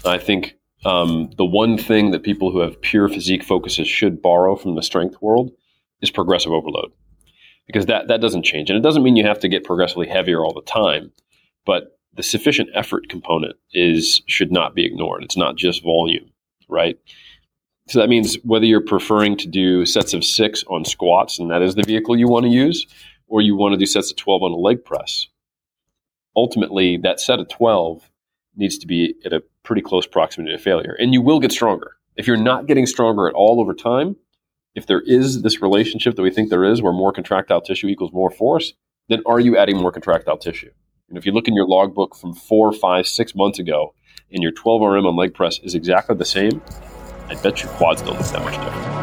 I think the one thing that people who have pure physique focuses should borrow from the strength world is progressive overload, because that doesn't change. And it doesn't mean you have to get progressively heavier all the time, but the sufficient effort component should not be ignored. It's not just volume, right? So that means whether you're preferring to do sets of 6 on squats, and that is the vehicle you want to use, or you want to do sets of 12 on a leg press, ultimately that set of 12 needs to be at a pretty close proximity to failure. And you will get stronger. If you're not getting stronger at all over time, if there is this relationship that we think there is, where more contractile tissue equals more force, then are you adding more contractile tissue? And if you look in your logbook from 4, 5, 6 months ago, and your 12 RM on leg press is exactly the same, I bet your quads don't look that much different.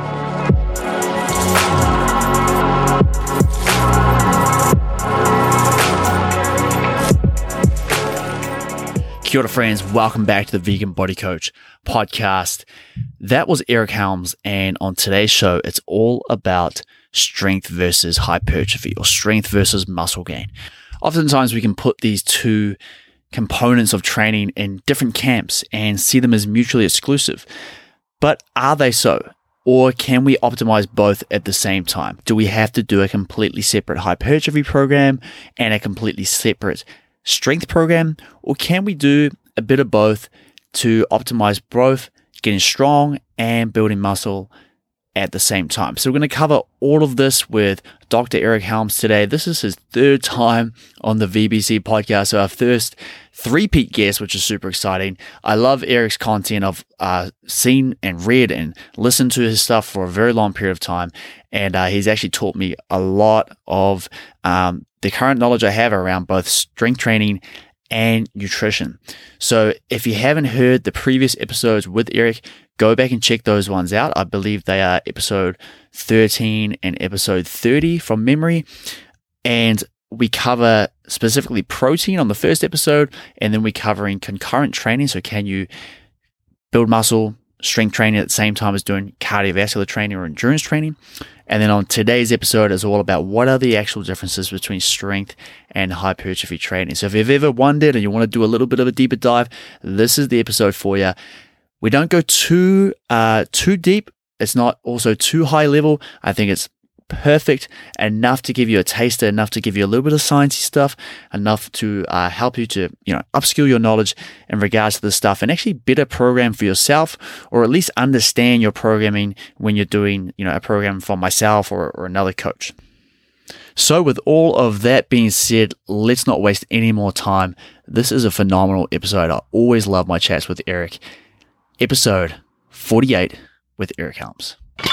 Kia ora, friends. Welcome back to the Vegan Body Coach podcast. That was Eric Helms, and on today's show, it's all about strength versus hypertrophy, or strength versus muscle gain. Oftentimes, we can put these two components of training in different camps and see them as mutually exclusive. But are they so? Or can we optimize both at the same time? Do we have to do a completely separate hypertrophy program and a completely separate strength program? Or can we do a bit of both to optimize both getting strong and building muscle at the same time? So we're going to cover all of this with Dr. Eric Helms today. This is his third time on the VBC podcast, so our first three-peat guest, which is super exciting. I love Eric's content. I've seen and read and listened to his stuff for a very long period of time, and he's actually taught me a lot of the current knowledge I have around both strength training and nutrition. So if you haven't heard the previous episodes with Eric, go back and check those ones out. I believe they are episode 13 and episode 30 from memory. And we cover specifically protein on the first episode, and then we're covering concurrent training. So can you build muscle, strength training at the same time as doing cardiovascular training or endurance training? And then on today's episode is all about what are the actual differences between strength and hypertrophy training. So if you've ever wondered and you want to do a little bit of a deeper dive, this is the episode for you. We don't go too deep. It's not also too high level. I think it's perfect, enough to give you a taster, enough to give you a little bit of sciencey stuff, enough to help you to upskill your knowledge in regards to this stuff and actually better program for yourself, or at least understand your programming when you're doing a program for myself or another coach. So with all of that being said, let's not waste any more time. This is a phenomenal episode. I always love my chats with Eric. Episode 48 with Eric Helms.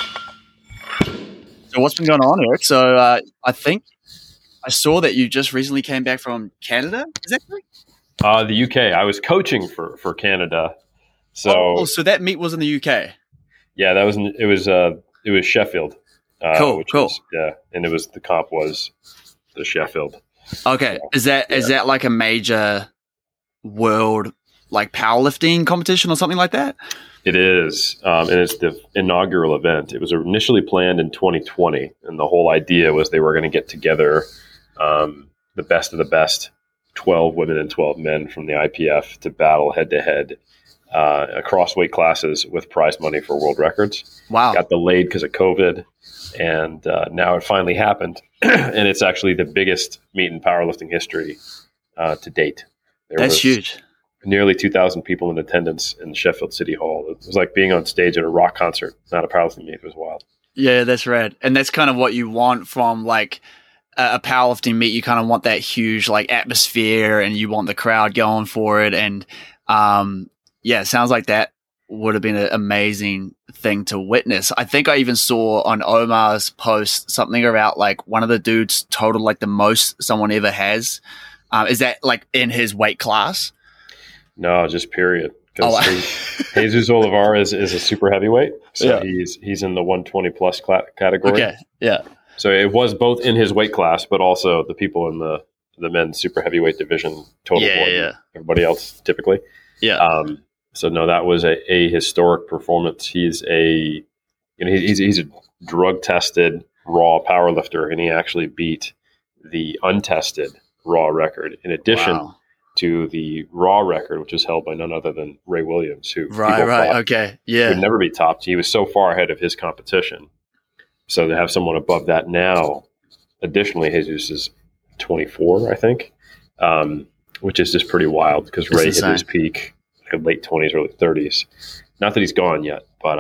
So what's been going on, Eric? So I think I saw that you just recently came back from Canada. Is that correct? The UK. I was coaching for Canada. So so that meet was in the UK. Yeah, it was Sheffield. Cool. And the comp was the Sheffield. Okay. Is that like a major world like powerlifting competition or something like that? It is, and it's the inaugural event. It was initially planned in 2020, and the whole idea was they were going to get together the best of the best, 12 women and 12 men from the IPF to battle head-to-head across weight classes with prize money for world records. Wow. Got delayed because of COVID, and now it finally happened, and it's actually the biggest meet in powerlifting history to date. That's huge. Nearly 2,000 people in attendance in Sheffield City Hall. It was like being on stage at a rock concert, not a powerlifting meet. It was wild. Yeah, that's rad. And that's kind of what you want from like a powerlifting meet. You kind of want that huge like atmosphere, and you want the crowd going for it. And it sounds like that would have been an amazing thing to witness. I think I even saw on Omar's post something about like one of the dudes totaled like the most someone ever has. Is that like in his weight class? No, just period. Because Jesus Olivar is a super heavyweight, so he's in the 120 plus category. Okay, yeah. So it was both in his weight class, but also the people in the men's super heavyweight division total more than everybody else typically. Yeah. So no, that was a historic performance. He's a drug tested raw powerlifter, and he actually beat the untested raw record. In addition. Wow. to the raw record, which is held by none other than Ray Williams, who Okay, yeah, would never be topped. He was so far ahead of his competition. So to have someone above that now, additionally, Jesus is 24, I think, which is just pretty wild because Ray hit his peak in late 20s, early 30s. Not that he's gone yet, but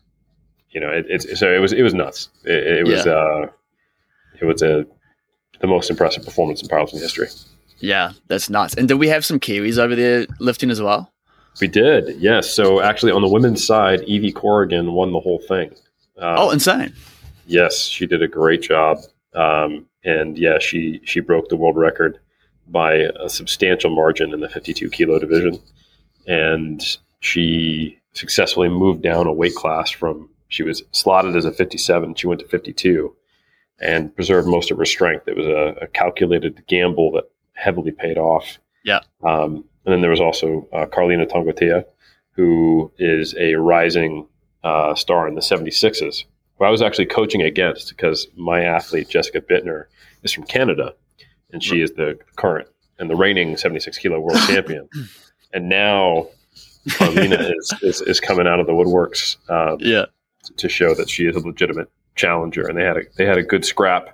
it was nuts. It was the most impressive performance in powerlifting history. Yeah, that's nuts. And did we have some Kiwis over there lifting as well? We did, yes. So actually, on the women's side, Evie Corrigan won the whole thing. Insane! Yes, she did a great job, and yeah, she broke the world record by a substantial margin in the 52 kilo division, and she successfully moved down a weight class from, she was slotted as a 57, she went to 52, and preserved most of her strength. It was a calculated gamble that heavily paid off. Yeah. And then there was also Carlina Tongotia, who is a rising star in the 76s, who I was actually coaching against because my athlete, Jessica Bittner, is from Canada, and she is the current and the reigning 76 kilo world champion. And now Carlina is coming out of the woodworks to show that she is a legitimate challenger. And they had a good scrap.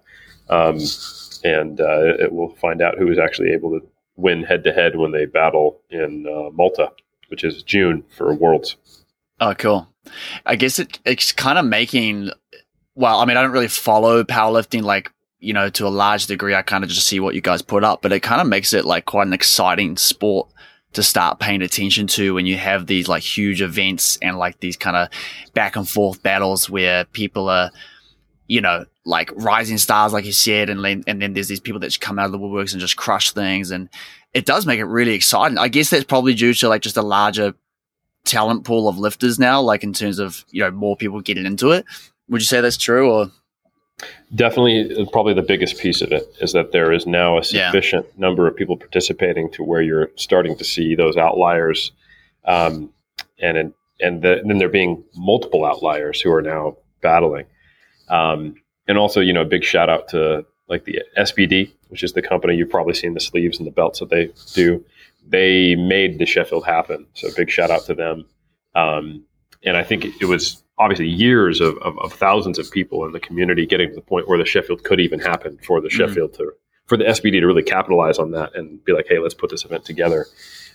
We'll find out who is actually able to win head-to-head when they battle in Malta, which is June for Worlds. Oh, cool. I guess it's kind of making, well, I mean, I don't really follow powerlifting to a large degree. I kind of just see what you guys put up, but it kind of makes it like quite an exciting sport to start paying attention to when you have these like huge events and like these kind of back and forth battles where people are, like rising stars, like you said, and then there's these people that just come out of the woodworks and just crush things, and it does make it really exciting. I guess that's probably due to like just a larger talent pool of lifters now, like in terms of more people getting into it. Would you say that's true? Or definitely, probably the biggest piece of it is that there is now a sufficient number of people participating to where you're starting to see those outliers, and then there being multiple outliers who are now battling. And also, a big shout out to like the SBD, which is the company you've probably seen the sleeves and the belts that they do. They made the Sheffield happen. So big shout out to them. And I think it was obviously years of thousands of people in the community getting to the point where the Sheffield could even happen for the Sheffield for the SBD to really capitalize on that and be like, hey, let's put this event together.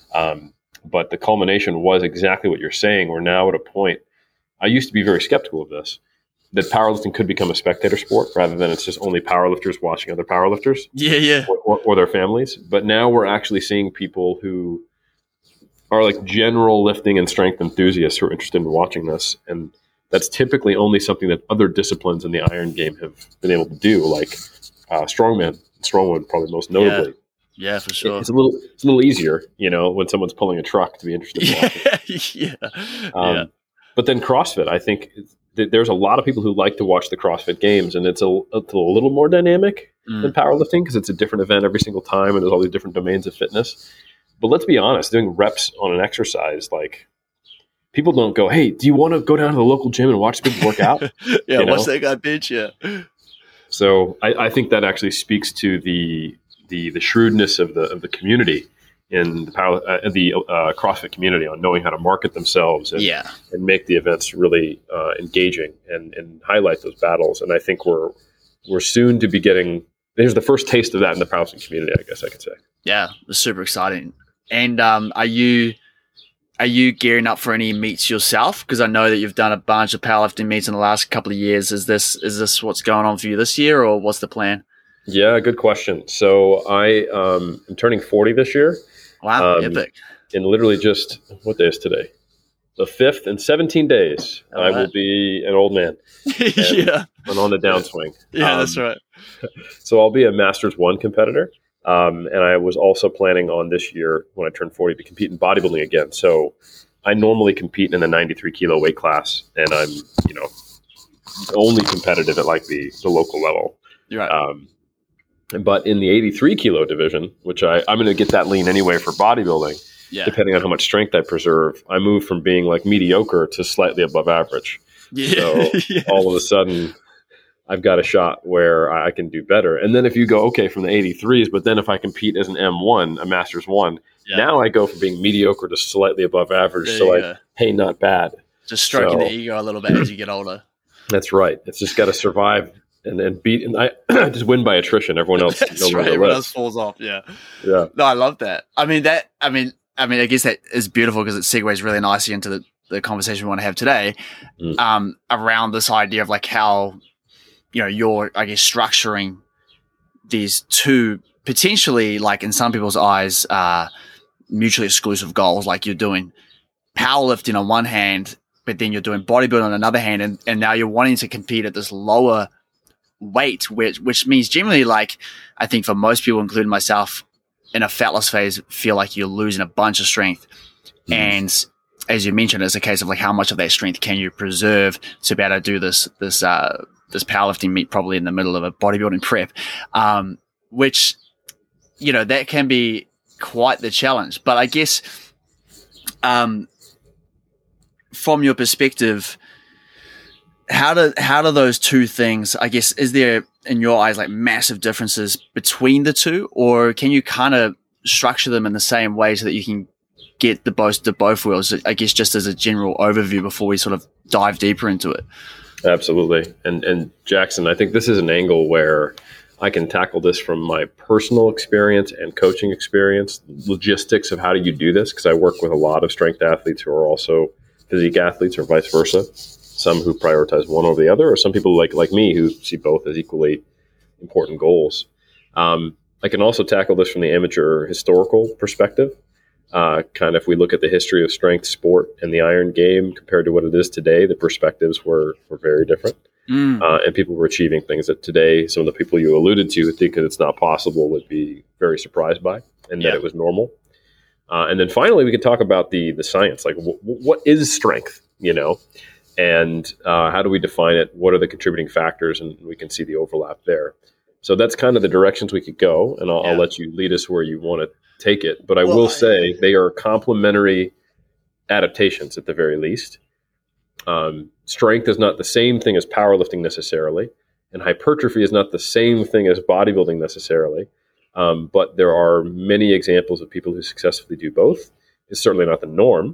But the culmination was exactly what you're saying. We're now at a point, I used to be very skeptical of this, that powerlifting could become a spectator sport rather than it's just only powerlifters watching other powerlifters or their families. But now we're actually seeing people who are like general lifting and strength enthusiasts who are interested in watching this. And that's typically only something that other disciplines in the iron game have been able to do, like strongman, strongwoman, probably most notably. Yeah, for sure. It's a little easier, when someone's pulling a truck to be interested in watching. But then CrossFit, I think there's a lot of people who like to watch the CrossFit Games, and it's a little more dynamic than powerlifting because it's a different event every single time, and there's all these different domains of fitness. But let's be honest, doing reps on an exercise, like people don't go, hey, do you want to go down to the local gym and watch people work out? Watch that guy bench, So I think that actually speaks to the shrewdness of the community in the CrossFit community on knowing how to market themselves and make the events really engaging and highlight those battles. And I think we're soon to be getting, there's the first taste of that in the powerlifting community, I guess I could say. Yeah, it's super exciting. And are you gearing up for any meets yourself? Because I know that you've done a bunch of powerlifting meets in the last couple of years. Is this what's going on for you this year, or what's the plan? Yeah, good question. So I am turning 40 this year. Wow, epic. In literally just, what day is today? The 5th, in 17 days, I will be an old man. And on the downswing. That's right. So I'll be a Masters 1 competitor. And I was also planning on this year, when I turn 40, to compete in bodybuilding again. So I normally compete in the 93 kilo weight class, and I'm, only competitive at like the local level. Right. But in the 83 kilo division, which I'm going to get that lean anyway for bodybuilding, depending on how much strength I preserve, I move from being like mediocre to slightly above average. So all of a sudden, I've got a shot where I can do better. And then if you go, okay, from the 83s, but then if I compete as an M1, a Masters 1, now I go from being mediocre to slightly above average. Hey, not bad. Just stroking the ego a little bit as you get older. That's right. It's just got to survive and then beat. And I just win by attrition. Everyone else, everyone else falls off. Yeah. No, I love that. I guess that is beautiful because it segues really nicely into the conversation we want to have today, around this idea of like how, you're, I guess, structuring these two potentially, like in some people's eyes, mutually exclusive goals. Like you're doing powerlifting on one hand, but then you're doing bodybuilding on another hand, and now you're wanting to compete at this lower weight, which means generally, like, I think for most people, including myself, in a fat loss phase, feel like you're losing a bunch of strength. And as you mentioned, it's a case of like how much of that strength can you preserve to be able to do this powerlifting meet probably in the middle of a bodybuilding prep, which, that can be quite the challenge. But I guess, from your perspective, how do those two things, I guess, is there in your eyes like massive differences between the two, or can you kind of structure them in the same way so that you can get the most of both worlds? I guess just as a general overview before we sort of dive deeper into it. Absolutely. And Jackson, I think this is an angle where I can tackle this from my personal experience and coaching experience, logistics of how do you do this, because I work with a lot of strength athletes who are also physique athletes or vice versa, some who prioritize one over the other, or some people like me who see both as equally important goals. I can also tackle this from the amateur historical perspective. Kind of if we look at the history of strength sport and the iron game compared to what it is today, the perspectives were very different. And people were achieving things that today, some of the people you alluded to who think that it's not possible would be very surprised by, and that it was normal. And then finally, we could talk about the science, like what is strength, and how do we define it? What are the contributing factors? And we can see the overlap there. So that's kind of the directions we could go, and I'll let you lead us where you want to take it. But I will say they are complementary adaptations at the very least. Strength is not the same thing as powerlifting necessarily, and hypertrophy is not the same thing as bodybuilding necessarily. But there are many examples of people who successfully do both. It's certainly not the norm.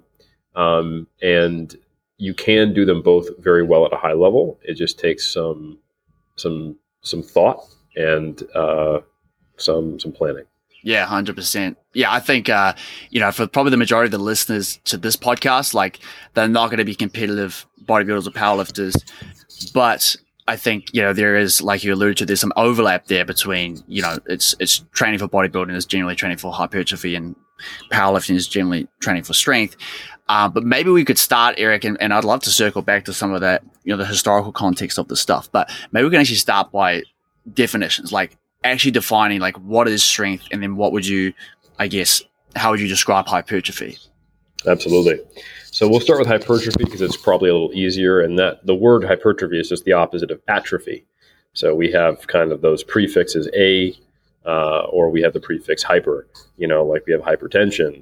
And you can do them both very well at a high level. It just takes some thought and some planning. Yeah, 100%. Yeah, I think, for probably the majority of the listeners to this podcast, like, they're not going to be competitive bodybuilders or powerlifters. But I think, there is, like you alluded to, there's some overlap there between, it's training for bodybuilding is generally training for hypertrophy, and powerlifting is generally training for strength. But maybe we could start, Eric, and I'd love to circle back to some of that, the historical context of the stuff. But maybe we can actually start by definitions, like actually defining like what is strength, and then what would you, I guess, how would you describe hypertrophy? Absolutely. So we'll start with hypertrophy because it's probably a little easier, and that the word hypertrophy is just the opposite of atrophy. So we have kind of those prefixes a, or we have the prefix hyper, like we have hypertension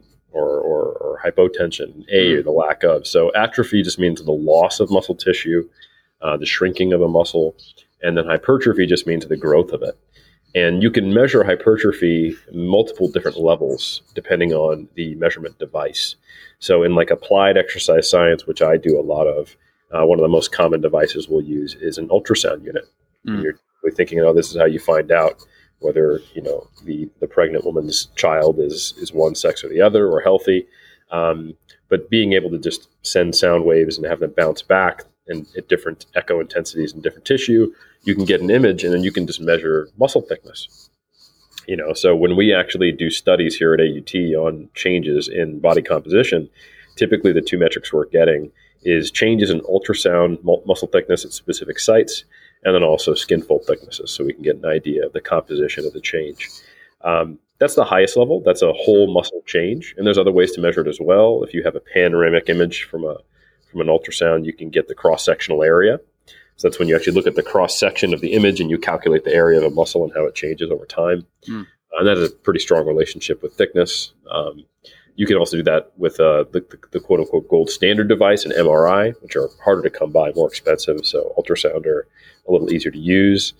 or hypotension, or the lack of. So atrophy just means the loss of muscle tissue, the shrinking of a muscle, and then hypertrophy just means the growth of it. And you can measure hypertrophy multiple different levels depending on the measurement device. So in like applied exercise science, which I do a lot of, one of the most common devices we'll use is an ultrasound unit. You're thinking, this is how you find out whether, the pregnant woman's child is one sex or the other, or healthy. But being able to just send sound waves and have them bounce back and at different echo intensities and different tissue, you can get an image, and then you can just measure muscle thickness. So when we actually do studies here at AUT on changes in body composition, typically the two metrics we're getting is changes in ultrasound muscle thickness at specific sites, and then also skin fold thicknesses, so we can get an idea of the composition of the change. That's the highest level. That's a whole muscle change, and there's other ways to measure it as well. If you have a panoramic image from an ultrasound, you can get the cross-sectional area. So that's when you actually look at the cross-section of the image and you calculate the area of a muscle and how it changes over time. And that is a pretty strong relationship with thickness. You can also do that with the quote unquote gold standard device, an MRI, which are harder to come by, more expensive. So ultrasound are a little easier to use,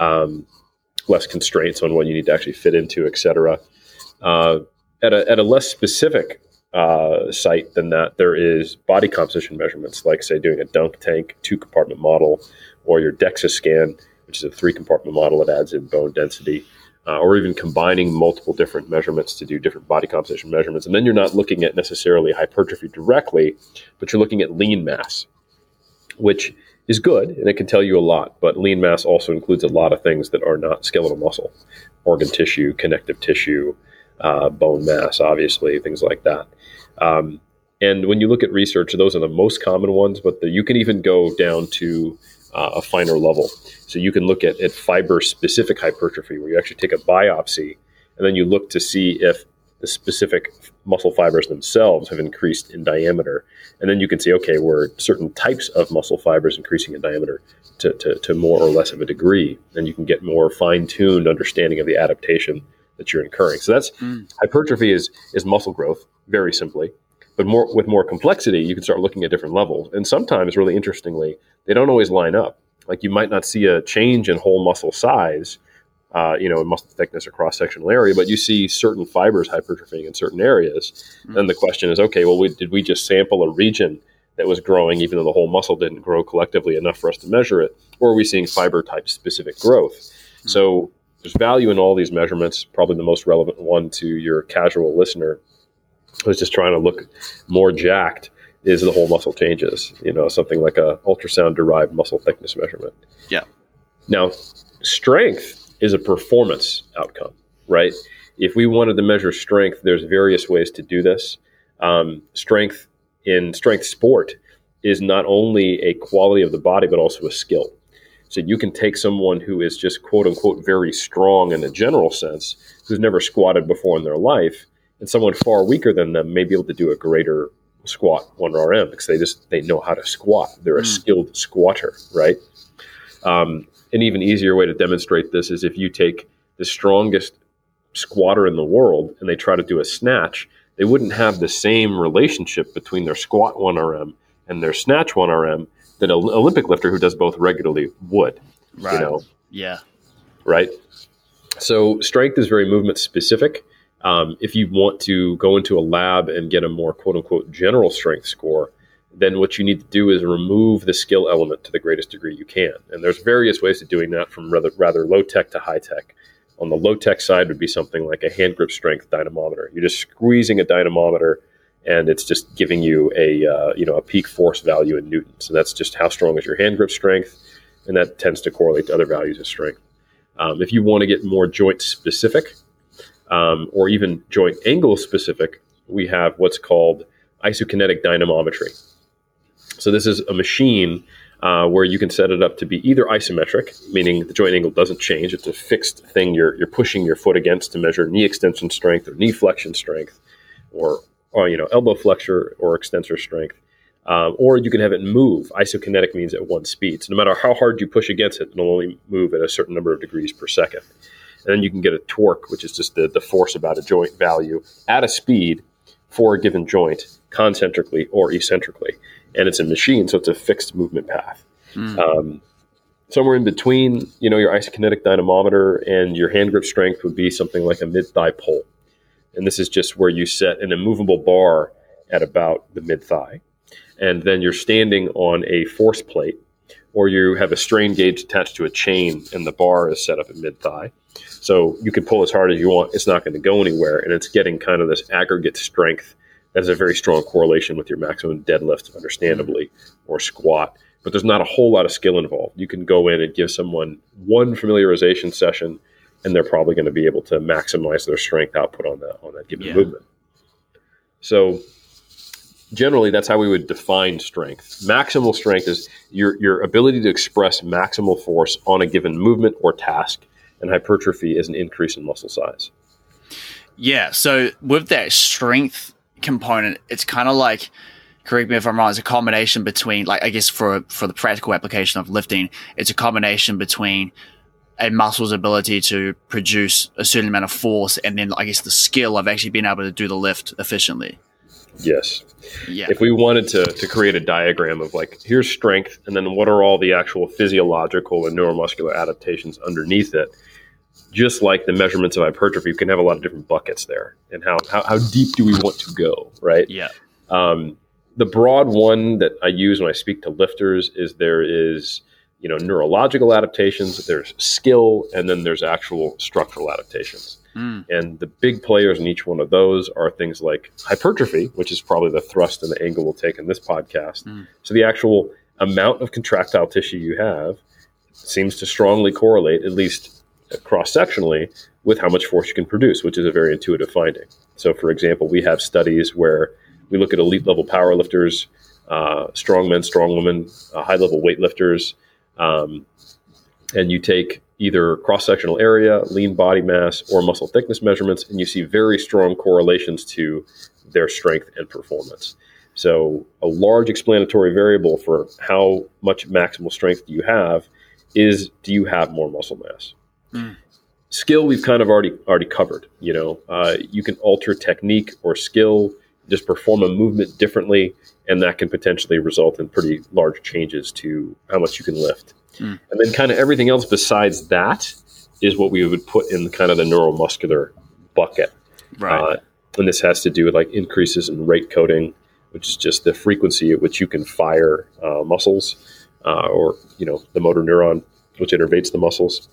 less constraints on what you need to actually fit into, et cetera. At a less specific site than that, there is body composition measurements, like say doing a dunk tank 2-compartment model, or your DEXA scan, which is a 3-compartment model that adds in bone density. Or even combining multiple different measurements to do different body composition measurements. And then you're not looking at necessarily hypertrophy directly, but you're looking at lean mass, which is good, and it can tell you a lot. But lean mass also includes a lot of things that are not skeletal muscle, organ tissue, connective tissue, bone mass, obviously, things like that. And when you look at research, those are the most common ones, but you can even go down to a finer level. So you can look at fiber-specific hypertrophy, where you actually take a biopsy and then you look to see if the specific muscle fibers themselves have increased in diameter. And then you can see, okay, were certain types of muscle fibers increasing in diameter to more or less of a degree. And you can get more fine-tuned understanding of the adaptation that you're incurring. So that's hypertrophy is muscle growth, very simply. But with more complexity, you can start looking at different levels. And sometimes, really interestingly, they don't always line up. Like you might not see a change in whole muscle size, muscle thickness or cross-sectional area, but you see certain fibers hypertrophying in certain areas. Then the question is, okay, well, did we just sample a region that was growing even though the whole muscle didn't grow collectively enough for us to measure it? Or are we seeing fiber-type specific growth? So there's value in all these measurements. Probably the most relevant one to your casual listener who's just trying to look more jacked is the whole muscle changes, something like a ultrasound-derived muscle thickness measurement. Yeah. Now, strength is a performance outcome, right? If we wanted to measure strength, there's various ways to do this. Strength in strength sport is not only a quality of the body, but also a skill. So you can take someone who is just quote unquote very strong in a general sense, who's never squatted before in their life, and someone far weaker than them may be able to do a greater squat 1RM because they know how to squat. They're a skilled squatter, right? An even easier way to demonstrate this is if you take the strongest squatter in the world and they try to do a snatch, they wouldn't have the same relationship between their squat 1RM and their snatch 1RM that an Olympic lifter who does both regularly would. Right. Yeah. Right. So strength is very movement specific. If you want to go into a lab and get a more quote unquote general strength score, then what you need to do is remove the skill element to the greatest degree you can. And there's various ways of doing that, from rather low tech to high tech. On the low tech side would be something like a hand grip strength dynamometer. You're just squeezing a dynamometer and it's just giving you a peak force value in newtons. And that's just how strong is your hand grip strength. And that tends to correlate to other values of strength. If you want to get more joint specific, or even joint angle specific, we have what's called isokinetic dynamometry. So this is a machine where you can set it up to be either isometric, meaning the joint angle doesn't change. It's a fixed thing you're pushing your foot against to measure knee extension strength or knee flexion strength, or elbow flexor or extensor strength. Or you can have it move. Isokinetic means at one speed. So no matter how hard you push against it, it'll only move at a certain number of degrees per second. And then you can get a torque, which is just the force about a joint value at a speed for a given joint, concentrically or eccentrically. And it's a machine, so it's a fixed movement path. Somewhere in between, your isokinetic dynamometer and your hand grip strength would be something like a mid-thigh pull. And this is just where you set an immovable bar at about the mid-thigh. And then you're standing on a force plate, or you have a strain gauge attached to a chain and the bar is set up at mid-thigh. So you can pull as hard as you want. It's not going to go anywhere. And it's getting kind of this aggregate strength that has a very strong correlation with your maximum deadlift, understandably, or squat. But there's not a whole lot of skill involved. You can go in and give someone one familiarization session, and they're probably going to be able to maximize their strength output on that given movement. So generally, that's how we would define strength. Maximal strength is your ability to express maximal force on a given movement or task, and hypertrophy is an increase in muscle size. Yeah, so with that strength component, it's kind of like, correct me if I'm wrong, it's a combination between, like, I guess for the practical application of lifting, it's a combination between a muscle's ability to produce a certain amount of force, and then I guess the skill of actually being able to do the lift efficiently. Yes. Yeah. If we wanted to create a diagram of like, here's strength, and then what are all the actual physiological and neuromuscular adaptations underneath it, just like the measurements of hypertrophy, you can have a lot of different buckets there. And how deep do we want to go, right? Yeah. The broad one that I use when I speak to lifters is there is, neurological adaptations, there's skill, and then there's actual structural adaptations. And the big players in each one of those are things like hypertrophy, which is probably the thrust and the angle we'll take in this podcast. So the actual amount of contractile tissue you have seems to strongly correlate, at least cross-sectionally, with how much force you can produce, which is a very intuitive finding. So, for example, we have studies where we look at elite-level powerlifters, strong men, strong women, high-level weightlifters, and you take either cross-sectional area, lean body mass, or muscle thickness measurements, and you see very strong correlations to their strength and performance. So a large explanatory variable for how much maximal strength do you have is, do you have more muscle mass? Skill, we've kind of already covered. You can alter technique or skill, just perform a movement differently, and that can potentially result in pretty large changes to how much you can lift. And then kind of everything else besides that is what we would put in kind of the neuromuscular bucket. Right. And this has to do with like increases in rate coding, which is just the frequency at which you can fire muscles, or the motor neuron, which innervates the muscles,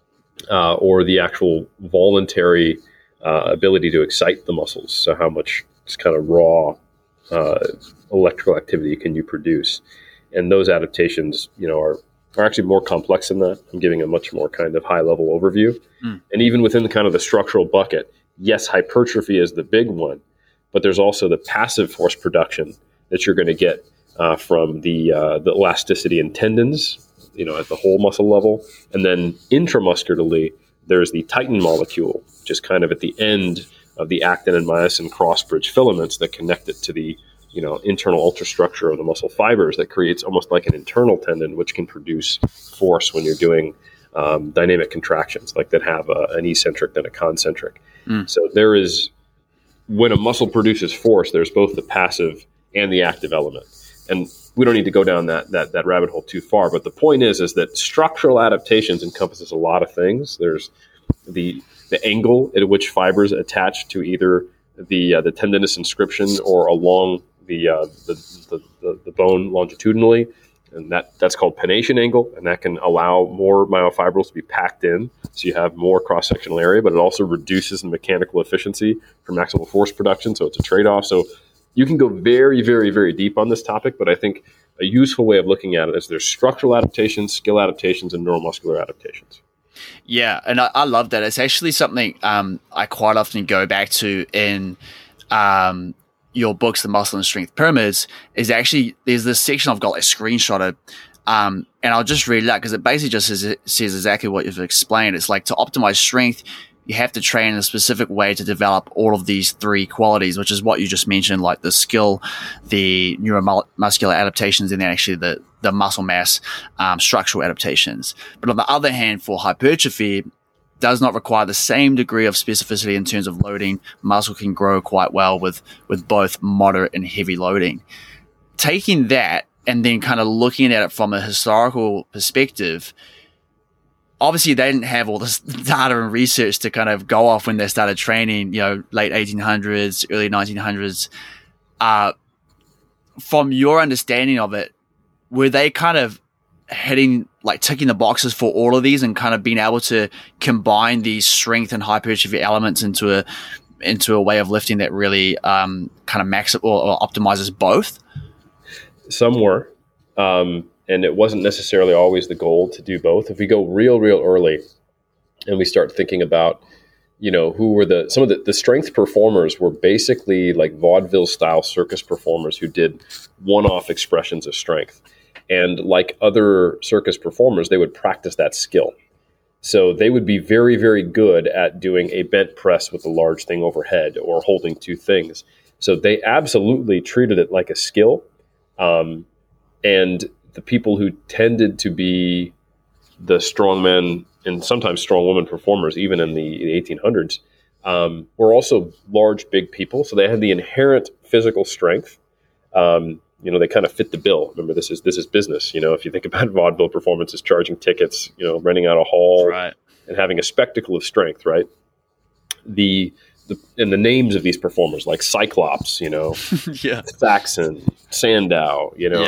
or the actual voluntary ability to excite the muscles. So how much just kind of raw electrical activity can you produce? And those adaptations, are actually more complex than that. I'm giving a much more kind of high-level overview. And even within the kind of the structural bucket, yes, hypertrophy is the big one, but there's also the passive force production that you're going to get from the elasticity in tendons, at the whole muscle level. And then intramuscularly, there's the titin molecule, which is kind of at the end of the actin and myosin cross-bridge filaments that connect it to the internal ultrastructure of the muscle fibers that creates almost like an internal tendon, which can produce force when you're doing dynamic contractions, like that have an eccentric and a concentric. So there is, when a muscle produces force, there's both the passive and the active element. And we don't need to go down that rabbit hole too far, but the point is that structural adaptations encompasses a lot of things. There's the angle at which fibers attach to either the tendinous inscription or along the bone longitudinally, and that's called pennation angle, and that can allow more myofibrils to be packed in, so you have more cross-sectional area, but it also reduces the mechanical efficiency for maximal force production, so it's a trade-off. So you can go very, very, very deep on this topic, but I think a useful way of looking at it is there's structural adaptations, skill adaptations, and neuromuscular adaptations. Yeah, and I love that. It's actually something I quite often go back to in your books, The Muscle and Strength Pyramids, is actually, there's this section I've got like screenshotted, and I'll just read it out because it basically just says exactly what you've explained. It's like, to optimize strength, you have to train in a specific way to develop all of these three qualities, which is what you just mentioned, like the skill, the neuromuscular adaptations, and then actually the muscle mass structural adaptations. But on the other hand, for hypertrophy, does not require the same degree of specificity in terms of loading. Muscle can grow quite well with both moderate and heavy loading. Taking that and then kind of looking at it from a historical perspective, obviously they didn't have all this data and research to kind of go off when they started training, late 1800s, early 1900s. From your understanding of it, were they kind of ticking the boxes for all of these and kind of being able to combine these strength and hypertrophy elements into a way of lifting that really kind of max or optimizes both? Some were, and it wasn't necessarily always the goal to do both. If we go real early and we start thinking about, who were some of the strength performers were basically like vaudeville style circus performers who did one-off expressions of strength. And like other circus performers, they would practice that skill. So they would be very, very good at doing a bent press with a large thing overhead or holding two things. So they absolutely treated it like a skill. And the people who tended to be the strongmen, and sometimes strong women performers, even in the 1800s, were also large, big people. So they had the inherent physical strength. They kind of fit the bill. Remember, this is business. If you think about vaudeville performances, charging tickets, renting out a hall, Right. and having a spectacle of strength, right? The names of these performers, like Cyclops, Yeah. Saxon, Sandow,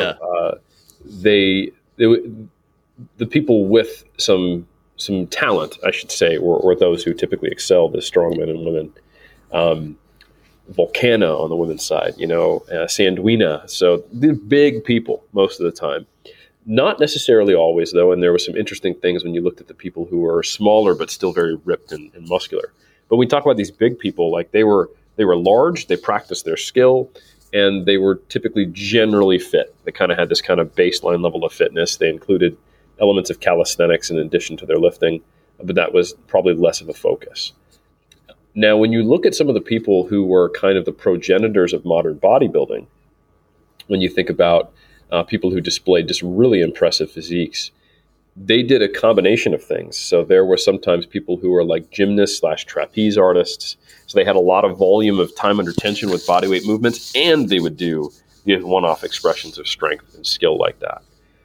the people with some talent, I should say, were those who typically excelled as strong men and women. Vulcana on the women's side, Sanduina. So they're big people most of the time. Not necessarily always, though, and there were some interesting things when you looked at the people who were smaller but still very ripped and muscular. But when we talk about these big people, like they were large, they practiced their skill, and they were typically generally fit. They kind of had this kind of baseline level of fitness. They included elements of calisthenics in addition to their lifting, but that was probably less of a focus. Now, when you look at some of the people who were kind of the progenitors of modern bodybuilding, when you think about people who displayed just really impressive physiques, they did a combination of things. So there were sometimes people who were like gymnasts / trapeze artists. So they had a lot of volume of time under tension with bodyweight movements, and they would do these one-off expressions of strength and skill like that.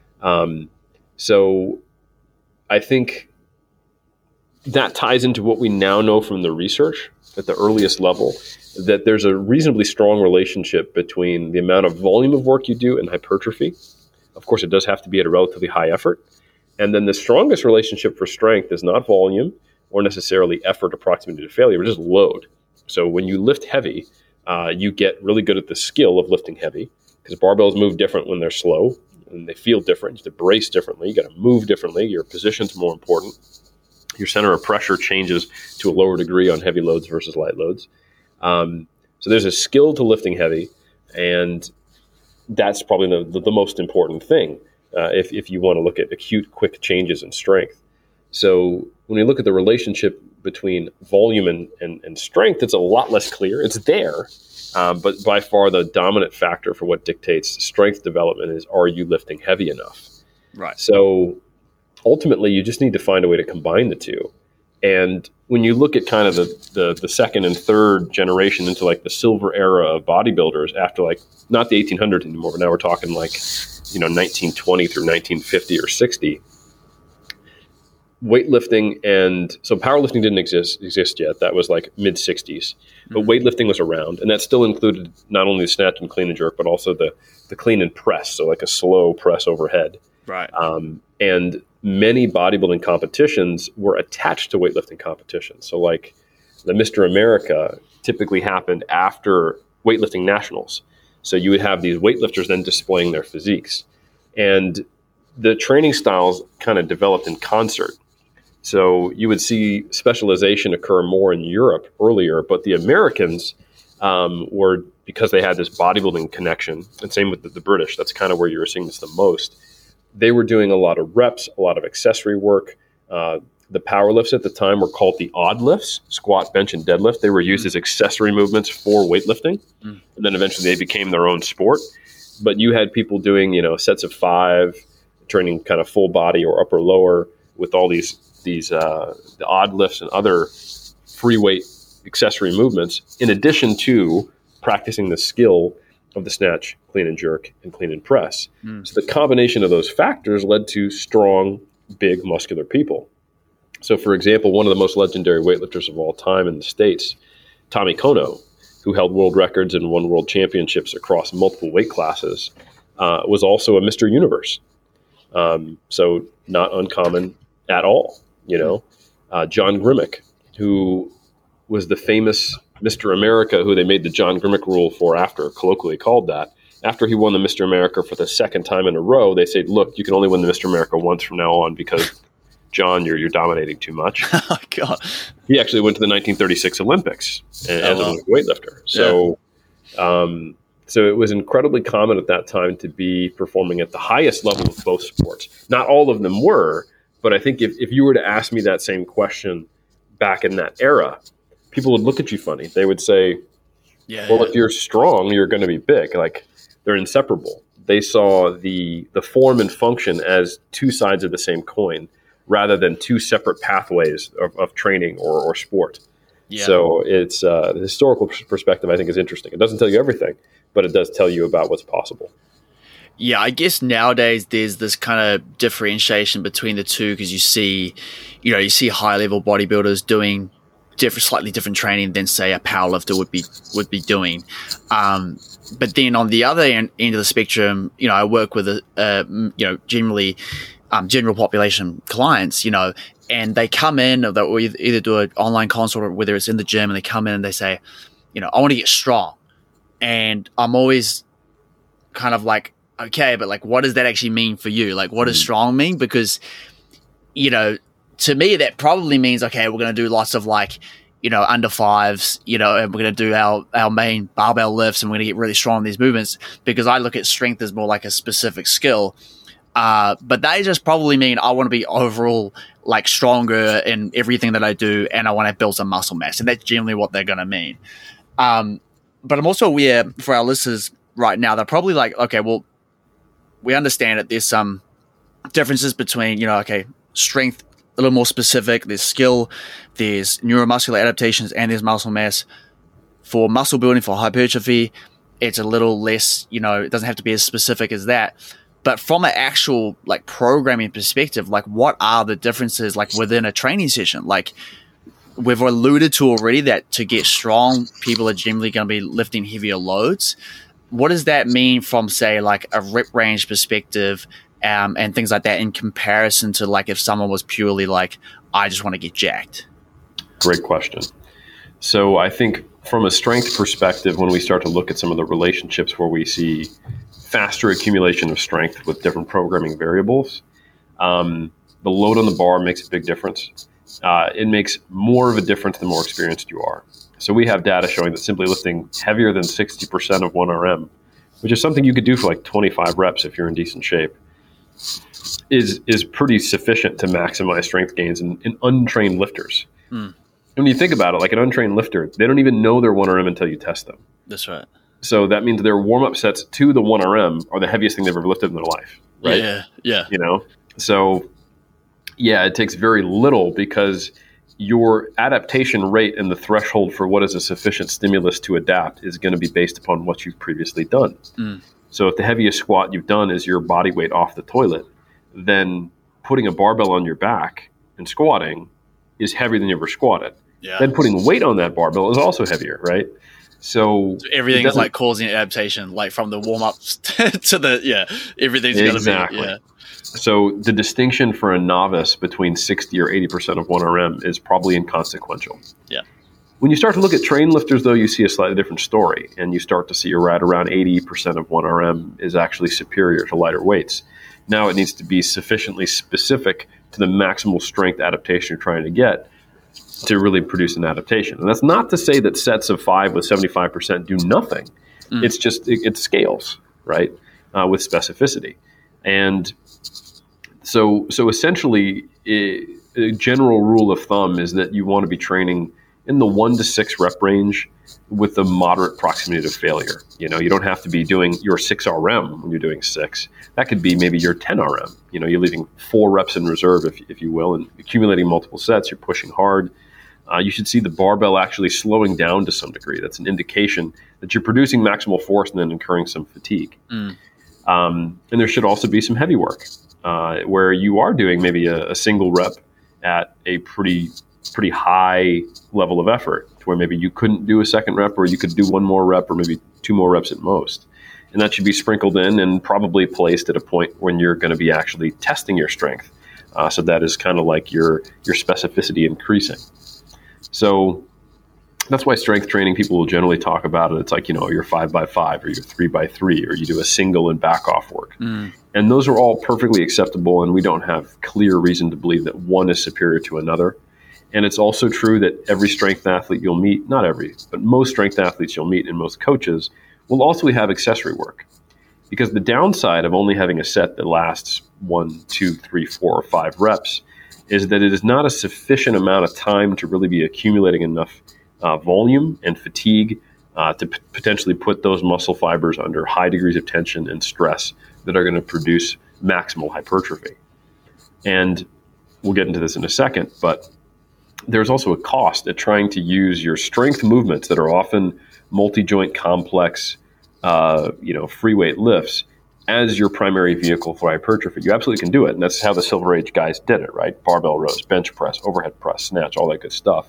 So I think that ties into what we now know from the research at the earliest level, that there's a reasonably strong relationship between the amount of volume of work you do and hypertrophy. Of course, it does have to be at a relatively high effort. And then the strongest relationship for strength is not volume or necessarily effort approximated to failure, but just load. So when you lift heavy, you get really good at the skill of lifting heavy, because barbells move different when they're slow, and they feel different. You have to brace differently. You got to move differently. Your position's more important. Your center of pressure changes to a lower degree on heavy loads versus light loads. So there's a skill to lifting heavy, and that's probably the most important thing if you want to look at acute, quick changes in strength. So when you look at the relationship between volume and strength, it's a lot less clear. It's there, but by far the dominant factor for what dictates strength development is, are you lifting heavy enough? Right. So ultimately, you just need to find a way to combine the two. And when you look at kind of the second and third generation into like the silver era of bodybuilders after like not the 1800s anymore, but now we're talking like 1920 through 1950 or 60. Weightlifting and so powerlifting didn't exist yet. That was like mid 60s, but weightlifting was around, and that still included not only the snatch and clean and jerk, but also the clean and press. So like a slow press overhead. Right. And many bodybuilding competitions were attached to weightlifting competitions. So like the Mr. America typically happened after weightlifting nationals. So you would have these weightlifters then displaying their physiques. And the training styles kind of developed in concert. So you would see specialization occur more in Europe earlier, but the Americans were, because they had this bodybuilding connection, and same with the British, that's kind of where you were seeing this the most. They were doing a lot of reps, a lot of accessory work. The power lifts at the time were called the odd lifts, squat, bench, and deadlift. They were used as accessory movements for weightlifting. And then eventually they became their own sport. But you had people doing, sets of 5, training kind of full body or upper lower with all these the odd lifts and other free weight accessory movements, in addition to practicing the skill of the snatch, clean and jerk, and clean and press. So the combination of those factors led to strong, big, muscular people. So, for example, one of the most legendary weightlifters of all time in the States, Tommy Kono, who held world records and won world championships across multiple weight classes, was also a Mr. Universe. So not uncommon at all, John Grimmick, who was the famous Mr. America, who they made the John Grimmick rule for after, colloquially called that. After he won the Mr. America for the second time in a row, they said, look, you can only win the Mr. America once from now on because, John, you're dominating too much. Oh, God. He actually went to the 1936 Olympics as a weightlifter. So, so it was incredibly common at that time to be performing at the highest level of both sports. Not all of them were, but I think if you were to ask me that same question back in that era, people would look at you funny. They would say, if you're strong, you're going to be big. Like, they're inseparable. They saw the form and function as two sides of the same coin, rather than two separate pathways of training or sport. Yeah. So it's the historical perspective, I think, is interesting. It doesn't tell you everything, but it does tell you about what's possible. Yeah, I guess nowadays there's this kind of differentiation between the two because you see high level bodybuilders doing slightly different training than say a powerlifter would be doing. But then on the other end of the spectrum, I work with generally general population clients, and they come in or they'll either do an online consult or whether it's in the gym, and they come in and they say, I want to get strong. And I'm always kind of like, okay, but like, what does that actually mean for you? Like, what does strong mean? Because, to me, that probably means, okay, we're going to do lots of like, under fives, and we're going to do our main barbell lifts and we're going to get really strong in these movements, because I look at strength as more like a specific skill. But they just probably mean I want to be overall like stronger in everything that I do, and I want to build some muscle mass. And that's generally what they're going to mean. But I'm also aware for our listeners right now, they're probably like, okay, well, we understand that there's some differences between, strength, a little more specific, there's skill, there's neuromuscular adaptations, and there's muscle mass. For muscle building, for hypertrophy, it's a little less, it doesn't have to be as specific as that. But from an actual like programming perspective, like what are the differences like within a training session? Like we've alluded to already that to get strong, people are generally going to be lifting heavier loads. What does that mean from say like a rep range perspective and things like that in comparison to like if someone was purely like, I just want to get jacked? Great question. So I think from a strength perspective, when we start to look at some of the relationships where we see faster accumulation of strength with different programming variables, the load on the bar makes a big difference. It makes more of a difference the more experienced you are. So we have data showing that simply lifting heavier than 60% of 1RM, which is something you could do for like 25 reps if you're in decent shape, is pretty sufficient to maximize strength gains in untrained lifters. When you think about it, like an untrained lifter, they don't even know their 1RM until you test them. That's right. So that means their warm-up sets to the 1RM are the heaviest thing they've ever lifted in their life, right? Yeah. So, yeah, it takes very little because your adaptation rate and the threshold for what is a sufficient stimulus to adapt is going to be based upon what you've previously done. So if the heaviest squat you've done is your body weight off the toilet, then putting a barbell on your back and squatting is heavier than you ever squatted. Yeah. Then putting weight on that barbell is also heavier, right? So everything's like causing adaptation, like from the warm-ups to everything's going to be. Yeah. So the distinction for a novice between 60 or 80% of 1RM is probably inconsequential. Yeah. When you start to look at trained lifters, though, you see a slightly different story, and you start to see you're right around 80% of 1RM is actually superior to lighter weights. Now it needs to be sufficiently specific to the maximal strength adaptation you're trying to get to really produce an adaptation. And that's not to say that sets of 5 with 75% do nothing. It's just, it scales, right, with specificity. And so essentially, a general rule of thumb is that you want to be training in the 1 to 6 rep range with a moderate proximity to failure. You don't have to be doing your 6 RM when you're doing 6. That could be maybe your 10 RM. You're leaving 4 reps in reserve, if you will, and accumulating multiple sets. You're pushing hard. You should see the barbell actually slowing down to some degree. That's an indication that you're producing maximal force and then incurring some fatigue. And there should also be some heavy work where you are doing maybe a single rep at a pretty high level of effort, to where maybe you couldn't do a second rep, or you could do 1 more rep, or maybe 2 more reps at most. And that should be sprinkled in and probably placed at a point when you're going to be actually testing your strength. So that is kind of like your specificity increasing. So that's why strength training, people will generally talk about it. It's like, your 5x5 or your 3x3, or you do a single and back off work. And those are all perfectly acceptable. And we don't have clear reason to believe that one is superior to another. And it's also true that every strength athlete you'll meet, not every, but most strength athletes you'll meet and most coaches will also have accessory work. Because the downside of only having a set that lasts 1, 2, 3, 4, or 5 reps is that it is not a sufficient amount of time to really be accumulating enough volume and fatigue to potentially put those muscle fibers under high degrees of tension and stress that are going to produce maximal hypertrophy. And we'll get into this in a second, but there's also a cost at trying to use your strength movements that are often multi-joint complex, free weight lifts as your primary vehicle for hypertrophy. You absolutely can do it, and that's how the Silver Age guys did it, right? Barbell rows, bench press, overhead press, snatch, all that good stuff.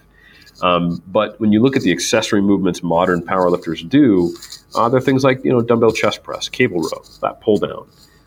But when you look at the accessory movements modern powerlifters do, there are things like dumbbell chest press, cable row, that pull down,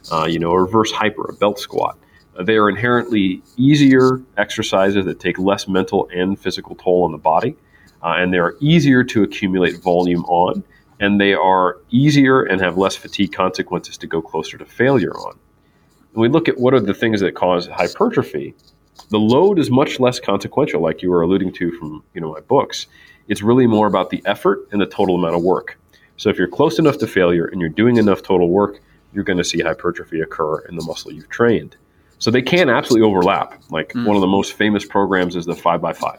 a reverse hyper, a belt squat. They are inherently easier exercises that take less mental and physical toll on the body, and they are easier to accumulate volume on, and they are easier and have less fatigue consequences to go closer to failure on. When we look at what are the things that cause hypertrophy, the load is much less consequential, like you were alluding to from my books. It's really more about the effort and the total amount of work. So if you're close enough to failure and you're doing enough total work, you're going to see hypertrophy occur in the muscle you've trained. So they can absolutely overlap. Like one of the most famous programs is the 5x5.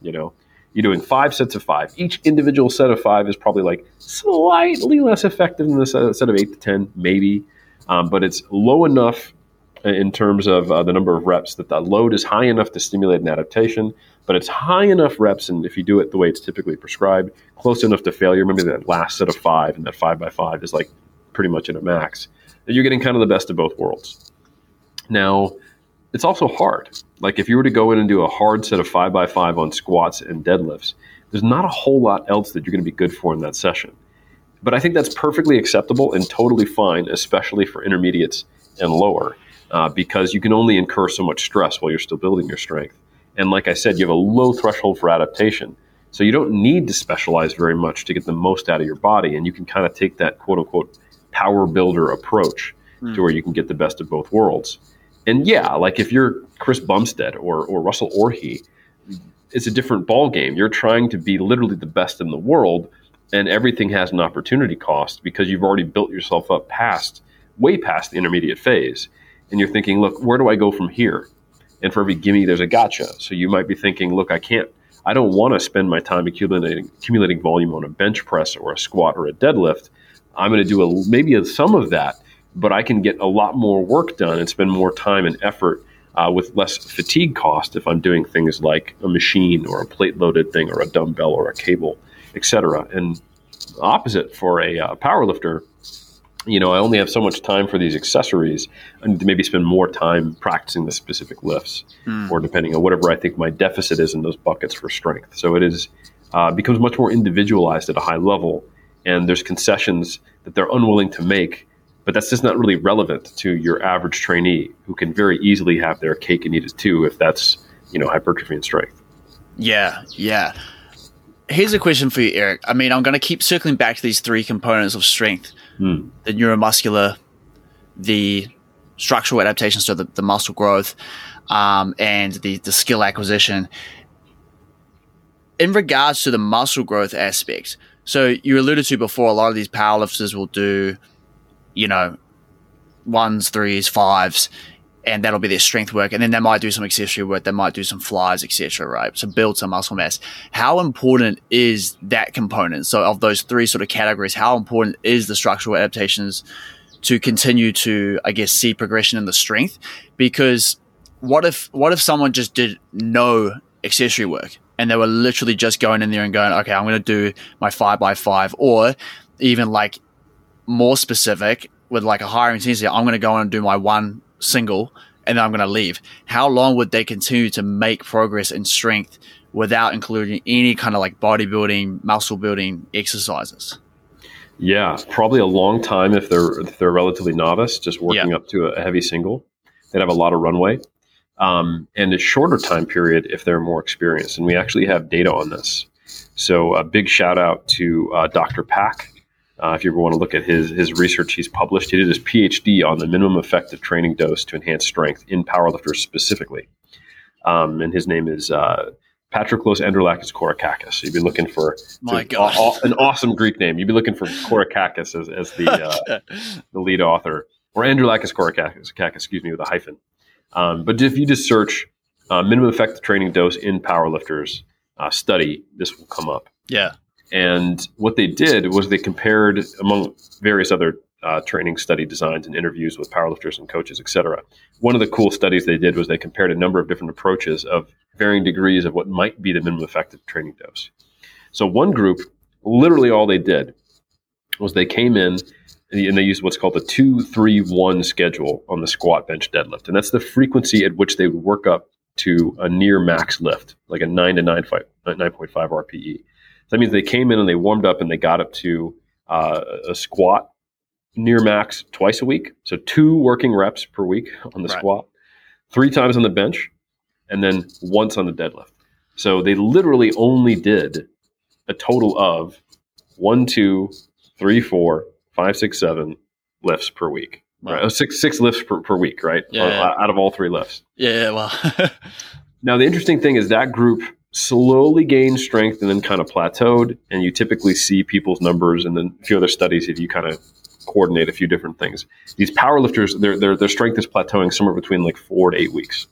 You're doing 5 sets of 5. Each individual set of 5 is probably like slightly less effective than the set of 8 to 10, maybe. But it's low enough in terms of the number of reps that the load is high enough to stimulate an adaptation, but it's high enough reps, and if you do it the way it's typically prescribed, close enough to failure. Maybe that last set of 5 and that 5x5 is like pretty much in a max. And you're getting kind of the best of both worlds. Now, it's also hard. Like if you were to go in and do a hard set of 5x5 on squats and deadlifts, there's not a whole lot else that you're going to be good for in that session. But I think that's perfectly acceptable and totally fine, especially for intermediates and lower, because you can only incur so much stress while you're still building your strength. And like I said, you have a low threshold for adaptation. So you don't need to specialize very much to get the most out of your body. And you can kind of take that quote unquote power builder approach to where you can get the best of both worlds. And yeah, like if you're Chris Bumstead or Russell Orhee, it's a different ball game. You're trying to be literally the best in the world, and everything has an opportunity cost because you've already built yourself up way past the intermediate phase. And you're thinking, look, where do I go from here? And for every gimme, there's a gotcha. So you might be thinking, look, I don't want to spend my time accumulating volume on a bench press or a squat or a deadlift. I'm going to do maybe some of that, but I can get a lot more work done and spend more time and effort with less fatigue cost if I'm doing things like a machine or a plate-loaded thing or a dumbbell or a cable, etc. And opposite for a power lifter, I only have so much time for these accessories. I need to maybe spend more time practicing the specific lifts or depending on whatever I think my deficit is in those buckets for strength. So it is becomes much more individualized at a high level, and there's concessions that they're unwilling to make, but that's just not really relevant to your average trainee who can very easily have their cake and eat it too if that's, hypertrophy and strength. Yeah. Here's a question for you, Eric. I mean, I'm going to keep circling back to these 3 components of strength, the neuromuscular, the structural adaptation, so the muscle growth, and the skill acquisition. In regards to the muscle growth aspect, so you alluded to before, a lot of these powerlifters will do, 1s, 3s, 5s, and that'll be their strength work. And then they might do some accessory work. They might do some flies, etc., right? So build some muscle mass. How important is that component? So of those 3 sort of categories, how important is the structural adaptations to continue to, I guess, see progression in the strength? Because what if someone just did no accessory work and they were literally just going in there and going, okay, I'm going to do my 5x5, or even like more specific with like a higher intensity, I'm going to go in and do my 1 single and then I'm going to leave. How long would they continue to make progress in strength without including any kind of like bodybuilding, muscle building exercises? Yeah, probably a long time if they're relatively novice, just working up to a heavy single. They'd have a lot of runway. And a shorter time period if they're more experienced. And we actually have data on this. So a big shout out to Dr. Pack. If you ever want to look at his research he's published, he did his PhD on the minimum effective training dose to enhance strength in powerlifters specifically. And his name is Patroklos Androulakis Korakakis. You'd be looking for an awesome Greek name. You'd be looking for Korakakis as the lead author, or Androulakis Korakakis, with a hyphen. But if you just search minimum effective training dose in powerlifters study, this will come up. Yeah. And what they did was they compared, among various other training study designs and interviews with powerlifters and coaches, et cetera. One of the cool studies they did was they compared a number of different approaches of varying degrees of what might be the minimum effective training dose. So one group, literally all they did was they came in and they used what's called the 2-3-1 schedule on the squat, bench, deadlift. And that's the frequency at which they would work up to a near max lift, like a 9 to 9.5 RPE. So that means they came in and they warmed up and they got up to a squat near max twice a week. So 2 working reps per week on the squat, 3 times on the bench, and then once on the deadlift. So they literally only did a total of 1, 2, 3, 4, 5, 6, 7 lifts per week. Wow. Right? Six lifts per week, right? Yeah. Out of all 3 lifts. Yeah, well. Now, the interesting thing is that group slowly gained strength and then kind of plateaued. And you typically see people's numbers, and then a few other studies if you kind of coordinate a few different things. These powerlifters, their strength is plateauing somewhere between like 4 to 8 weeks.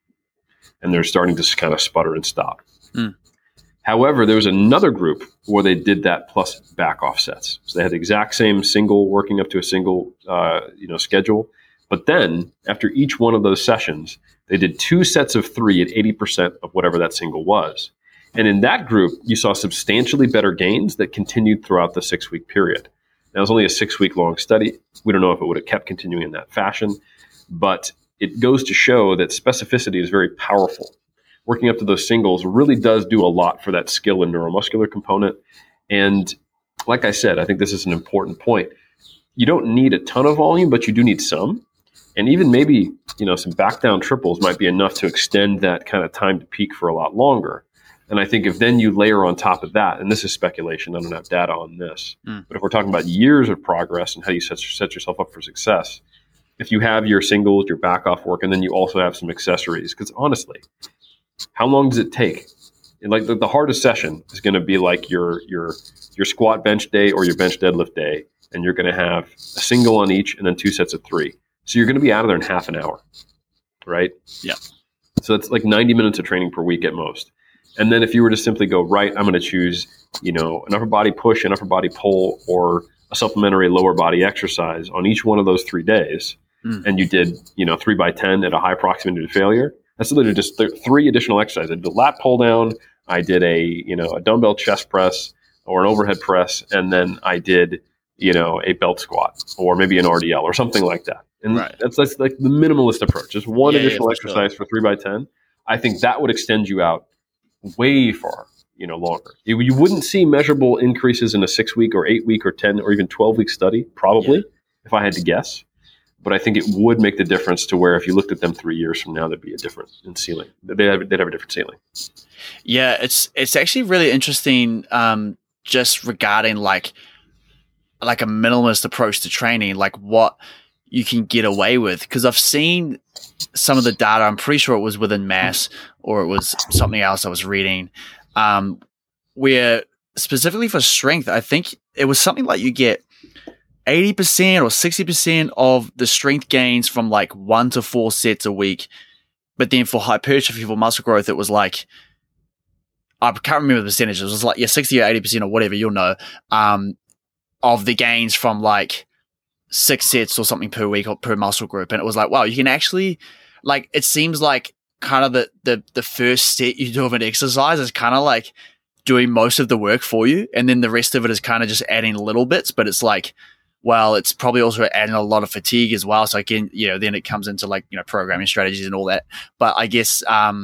And they're starting to kind of sputter and stop. Mm. However, there was another group where they did that plus back offsets. So they had the exact same single working up to a single schedule. But then after each one of those sessions, they did 2 sets of 3 at 80% of whatever that single was. And in that group, you saw substantially better gains that continued throughout the 6-week period. Now, it was only a 6-week long study. We don't know if it would have kept continuing in that fashion, but it goes to show that specificity is very powerful. Working up to those singles really does do a lot for that skill and neuromuscular component. And like I said, I think this is an important point. You don't need a ton of volume, but you do need some. And even maybe, some back down triples might be enough to extend that kind of time to peak for a lot longer. And I think if then you layer on top of that, and this is speculation, I don't have data on this, but if we're talking about years of progress and how you set yourself up for success, if you have your singles, your back off work, and then you also have some accessories, because honestly, how long does it take? And like the hardest session is going to be like your squat bench day or your bench deadlift day, and you're going to have a single on each and then 2 sets of 3. So you're going to be out of there in half an hour, right? Yeah. So it's like 90 minutes of training per week at most. And then if you were to simply go, right, I'm going to choose, an upper body push, an upper body pull, or a supplementary lower body exercise on each one of those 3 days, and you did, 3 by 10 at a high proximity to failure, that's literally just 3 additional exercises. I did a lat pull down, I did a dumbbell chest press or an overhead press, and then I did, a belt squat or maybe an RDL or something like that. And that's like the minimalist approach. Just one additional exercise for 3 by 10. I think that would extend you out way far, longer. You wouldn't see measurable increases in a 6-week or 8-week or 10 or even 12-week study, probably, if I had to guess. But I think it would make the difference to where if you looked at them 3 years from now, there'd be a difference in ceiling. They'd have a different ceiling. Yeah, it's actually really interesting just regarding like a minimalist approach to training, like what you can get away with. Because I've seen some of the data, I'm pretty sure it was within Mass or it was something else I was reading, where specifically for strength, I think it was something like you get 80% or 60% of the strength gains from like 1 to 4 sets a week. But then for hypertrophy, for muscle growth, it was like, I can't remember the percentages. It was like, 60 or 80% or whatever, you'll know, of the gains from like 6 sets or something per week or per muscle group. And it was like, wow, you can actually, like, it seems like kind of the first set you do of an exercise is kind of like doing most of the work for you. And then the rest of it is kind of just adding little bits, but it's like, well, it's probably also adding a lot of fatigue as well. So again, then it comes into like, programming strategies and all that. But I guess,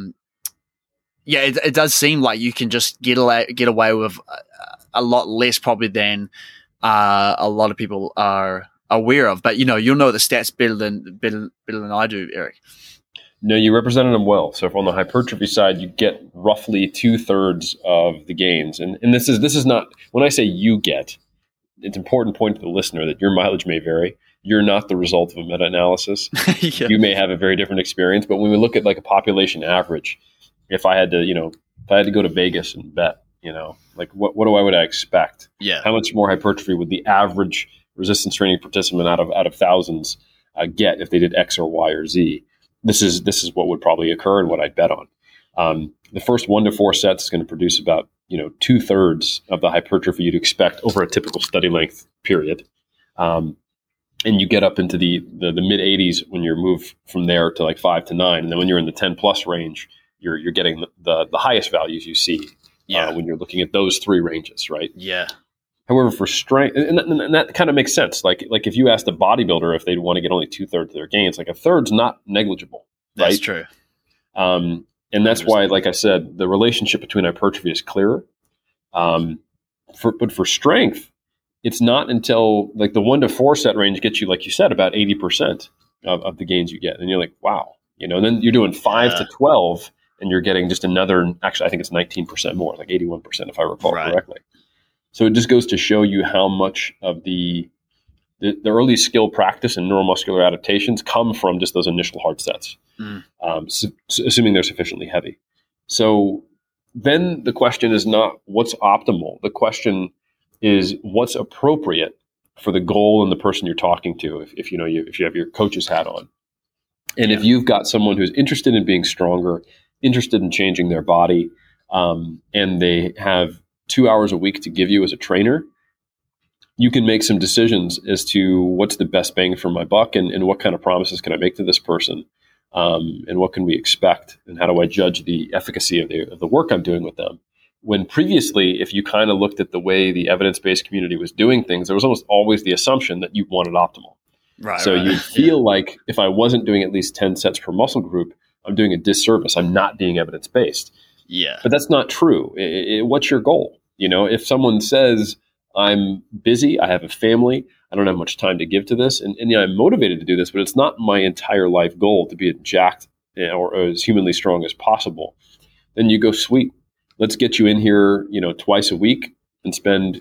it does seem like you can just get away with a lot less probably than a lot of people are aware of. But you'll know the stats better than I do, Eric. No, you represented them well. So if on the hypertrophy side, you get roughly 2/3 of the gains, and this is not, when I say you get, it's an important point to the listener that your mileage may vary. You're not the result of a meta-analysis. Yeah. You may have a very different experience, but when we look at like a population average, if I had to go to Vegas and bet, like what would I expect? Yeah. How much more hypertrophy would the average resistance training participant out of thousands get if they did X or Y or Z? This is what would probably occur and what I'd bet on. The first 1 to 4 sets is going to produce about 2/3 of the hypertrophy you'd expect over a typical study length period. and you get up into the mid 80s when you move from there to like 5 to 9, and then when you're in the 10 plus range, you're getting the highest values you see when you're looking at those three ranges, right? Yeah. However, for strength, and that kind of makes sense. Like if you asked a bodybuilder if they'd want to get only 2/3 of their gains, like a third's not negligible, right? That's true. And that's why, like I said, the relationship between hypertrophy is clearer. But for strength, it's not until like the 1 to 4 set range gets you, like you said, about 80% of the gains you get. And you're like, wow, and then you're doing 5 to 12 and you're getting just another, actually, I think it's 19% more, like 81% if I recall correctly. So it just goes to show you how much of the early skill practice and neuromuscular adaptations come from just those initial hard sets, assuming they're sufficiently heavy. So then the question is not what's optimal. The question is what's appropriate for the goal and the person you're talking to. If you have your coach's hat on, and if you've got someone who's interested in being stronger, interested in changing their body, and they have 2 hours a week to give you as a trainer, you can make some decisions as to what's the best bang for my buck and what kind of promises can I make to this person, and what can we expect, and how do I judge the efficacy of the work I'm doing with them. When previously, if you kind of looked at the way the evidence-based community was doing things, there was almost always the assumption that you wanted optimal. So you feel like if I wasn't doing at least 10 sets per muscle group, I'm doing a disservice. I'm not being evidence-based. Yeah. But that's not true. What's your goal? If someone says, I'm busy, I have a family, I don't have much time to give to this, and I'm motivated to do this, but it's not my entire life goal to be as jacked or as humanly strong as possible, then you go, sweet, let's get you in here, twice a week and spend,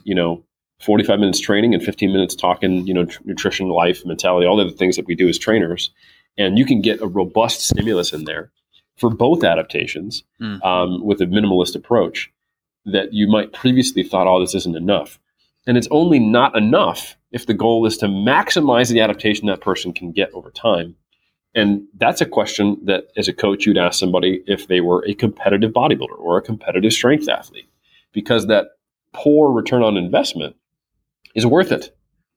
45 minutes training and 15 minutes talking, nutrition, life, mentality, all the other things that we do as trainers. And you can get a robust stimulus in there for both adaptations with a minimalist approach that you might previously thought, oh, this isn't enough. And it's only not enough if the goal is to maximize the adaptation that person can get over time. And that's a question that, as a coach, you'd ask somebody if they were a competitive bodybuilder or a competitive strength athlete, because that poor return on investment is worth it.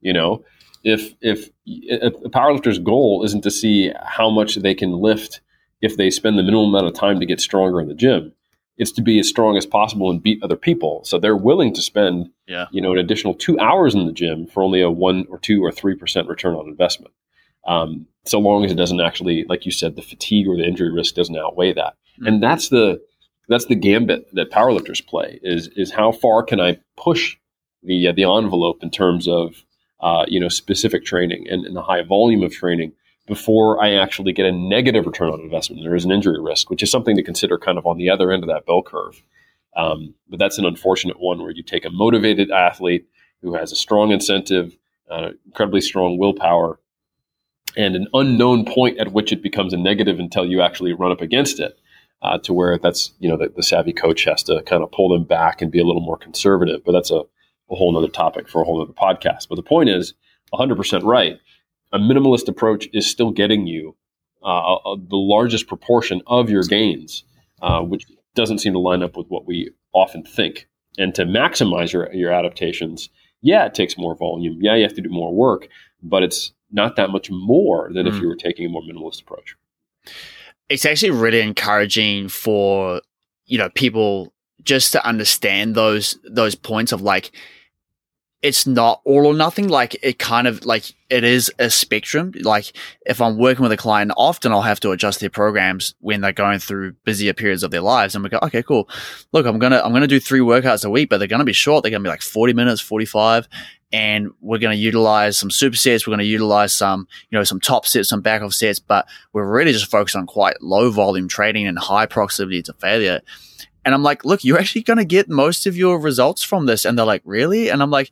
If a powerlifter's goal isn't to see how much they can lift if they spend the minimum amount of time to get stronger in the gym, it's to be as strong as possible and beat other people. So they're willing to spend, an additional 2 hours in the gym for only a 1 or 2 or 3% return on investment. So long as it doesn't actually, like you said, the fatigue or the injury risk doesn't outweigh that. And that's the gambit that powerlifters play is how far can I push the envelope in terms of, specific training and the high volume of training before I actually get a negative return on investment. There is an injury risk, which is something to consider kind of on the other end of that bell curve. But that's an unfortunate one where you take a motivated athlete who has a strong incentive, incredibly strong willpower, and an unknown point at which it becomes a negative until you actually run up against it, to where that's, the savvy coach has to kind of pull them back and be a little more conservative. But that's a whole nother topic for a whole nother podcast. But the point is 100% right. A minimalist approach is still getting you the largest proportion of your gains, which doesn't seem to line up with what we often think. And to maximize your adaptations, it takes more volume. You have to do more work, but it's not that much more than if you were taking a more minimalist approach. It's actually really encouraging for, people just to understand those points of like, it's not all or nothing. Like it kind of like it is a spectrum. Like if I'm working with a client, often I'll have to adjust their programs when they're going through busier periods of their lives. And we go, okay, cool. Look, I'm gonna do 3 workouts a week, but they're gonna be short. They're gonna be like 40 minutes, 45, and we're gonna utilize some supersets. We're gonna utilize some, some top sets, some back off sets, but we're really just focused on quite low volume training and high proximity to failure. And I'm like, look, you're actually going to get most of your results from this. And they're like, really? And I'm like,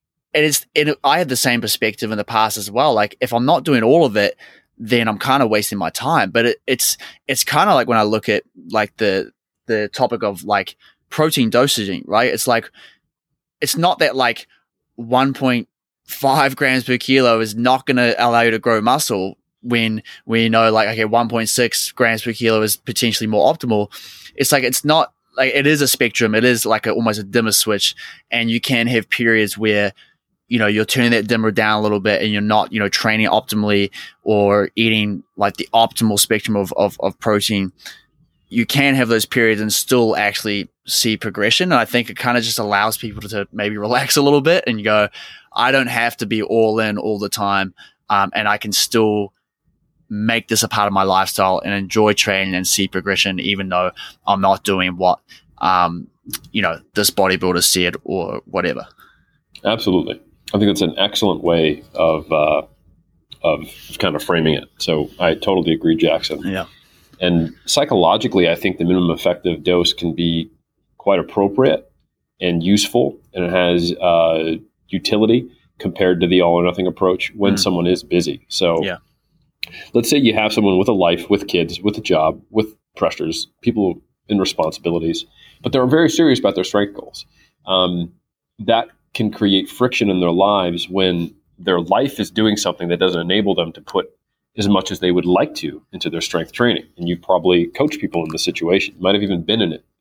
I had the same perspective in the past as well. Like if I'm not doing all of it, then I'm kind of wasting my time. But it's kind of like when I look at like the topic of like protein dosaging, right? It's like, it's not that like 1.5 grams per kilo is not going to allow you to grow muscle when we know like, okay, 1.6 grams per kilo is potentially more optimal. It's like, it's not like, it is a spectrum. It is like almost a dimmer switch. And you can have periods where you're turning that dimmer down a little bit and you're not, training optimally or eating like the optimal spectrum of protein, you can have those periods and still actually see progression. And I think it kind of just allows people to maybe relax a little bit and go, I don't have to be all in all the time. And I can still make this a part of my lifestyle and enjoy training and see progression, even though I'm not doing what, this bodybuilder said or whatever. Absolutely. I think that's an excellent way of kind of framing it. So I totally agree, Jackson. Yeah. And psychologically, I think the minimum effective dose can be quite appropriate and useful, and it has utility compared to the all or nothing approach when someone is busy. So let's say you have someone with a life, with kids, with a job, with pressures, people in responsibilities, but they're very serious about their strength goals. That can create friction in their lives when their life is doing something that doesn't enable them to put as much as they would like to into their strength training. And you probably coach people in this situation. You might have even been in it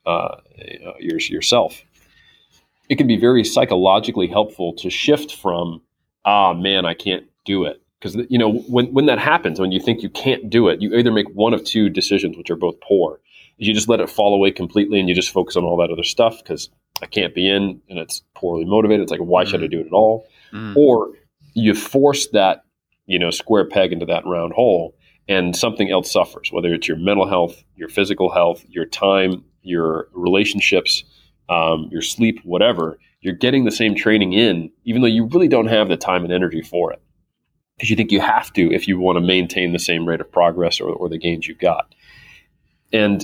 yourself. It can be very psychologically helpful to shift from, man, I can't do it. Because, when that happens, when you think you can't do it, you either make one of two decisions, which are both poor. You just let it fall away completely and you just focus on all that other stuff because I can't be in and it's poorly motivated. It's like, why should I do it at all? Or you force that, square peg into that round hole and something else suffers, whether it's your mental health, your physical health, your time, your relationships, your sleep, whatever. You're getting the same training in, even though you really don't have the time and energy for it. Because you think you have to if you want to maintain the same rate of progress or the gains you've got. And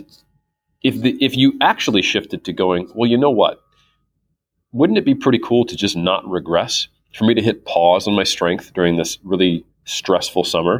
if you actually shifted to going, well, you know what? Wouldn't it be pretty cool to just not regress? For me to hit pause on my strength during this really stressful summer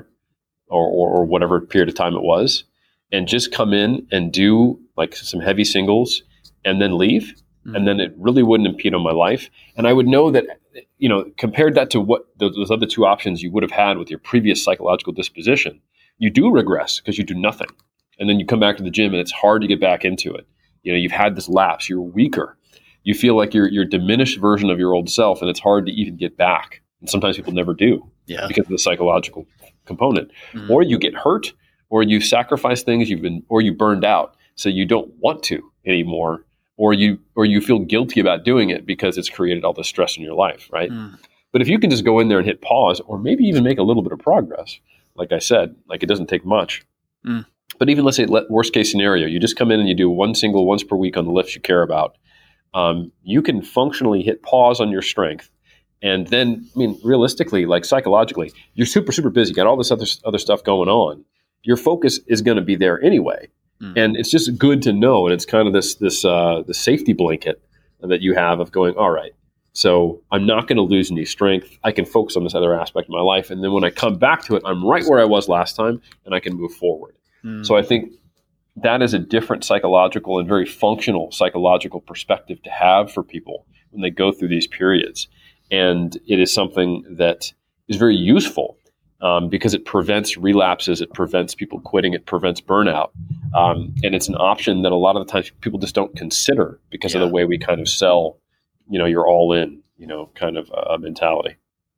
or whatever period of time it was, and just come in and do like some heavy singles and then leave. And then it really wouldn't impede on my life. And I would know that, compared that to what those other two options you would have had with your previous psychological disposition, you do regress because you do nothing. And then you come back to the gym and it's hard to get back into it. You've had this lapse, you're weaker. You feel like you're a diminished version of your old self, and it's hard to even get back. And sometimes people never do because of the psychological component. Or you get hurt, or you sacrifice things or you burned out, so you don't want to anymore, or you feel guilty about doing it because it's created all this stress in your life, right? But if you can just go in there and hit pause, or maybe even make a little bit of progress, like I said, like it doesn't take much. But even let's say worst case scenario, you just come in and you do one single once per week on the lifts you care about. You can functionally hit pause on your strength. And then, realistically, like psychologically, you're super, super busy, got all this other stuff going on. Your focus is going to be there anyway. And it's just good to know. And it's kind of this safety blanket that you have of going, all right, so I'm not going to lose any strength. I can focus on this other aspect of my life. And then when I come back to it, I'm right where I was last time and I can move forward. So I think that is a different psychological and very functional psychological perspective to have for people when they go through these periods. And it is something that is very useful because it prevents relapses, it prevents people quitting, it prevents burnout. And it's an option that a lot of the times people just don't consider because of the way we kind of sell, you're all in, kind of a mentality.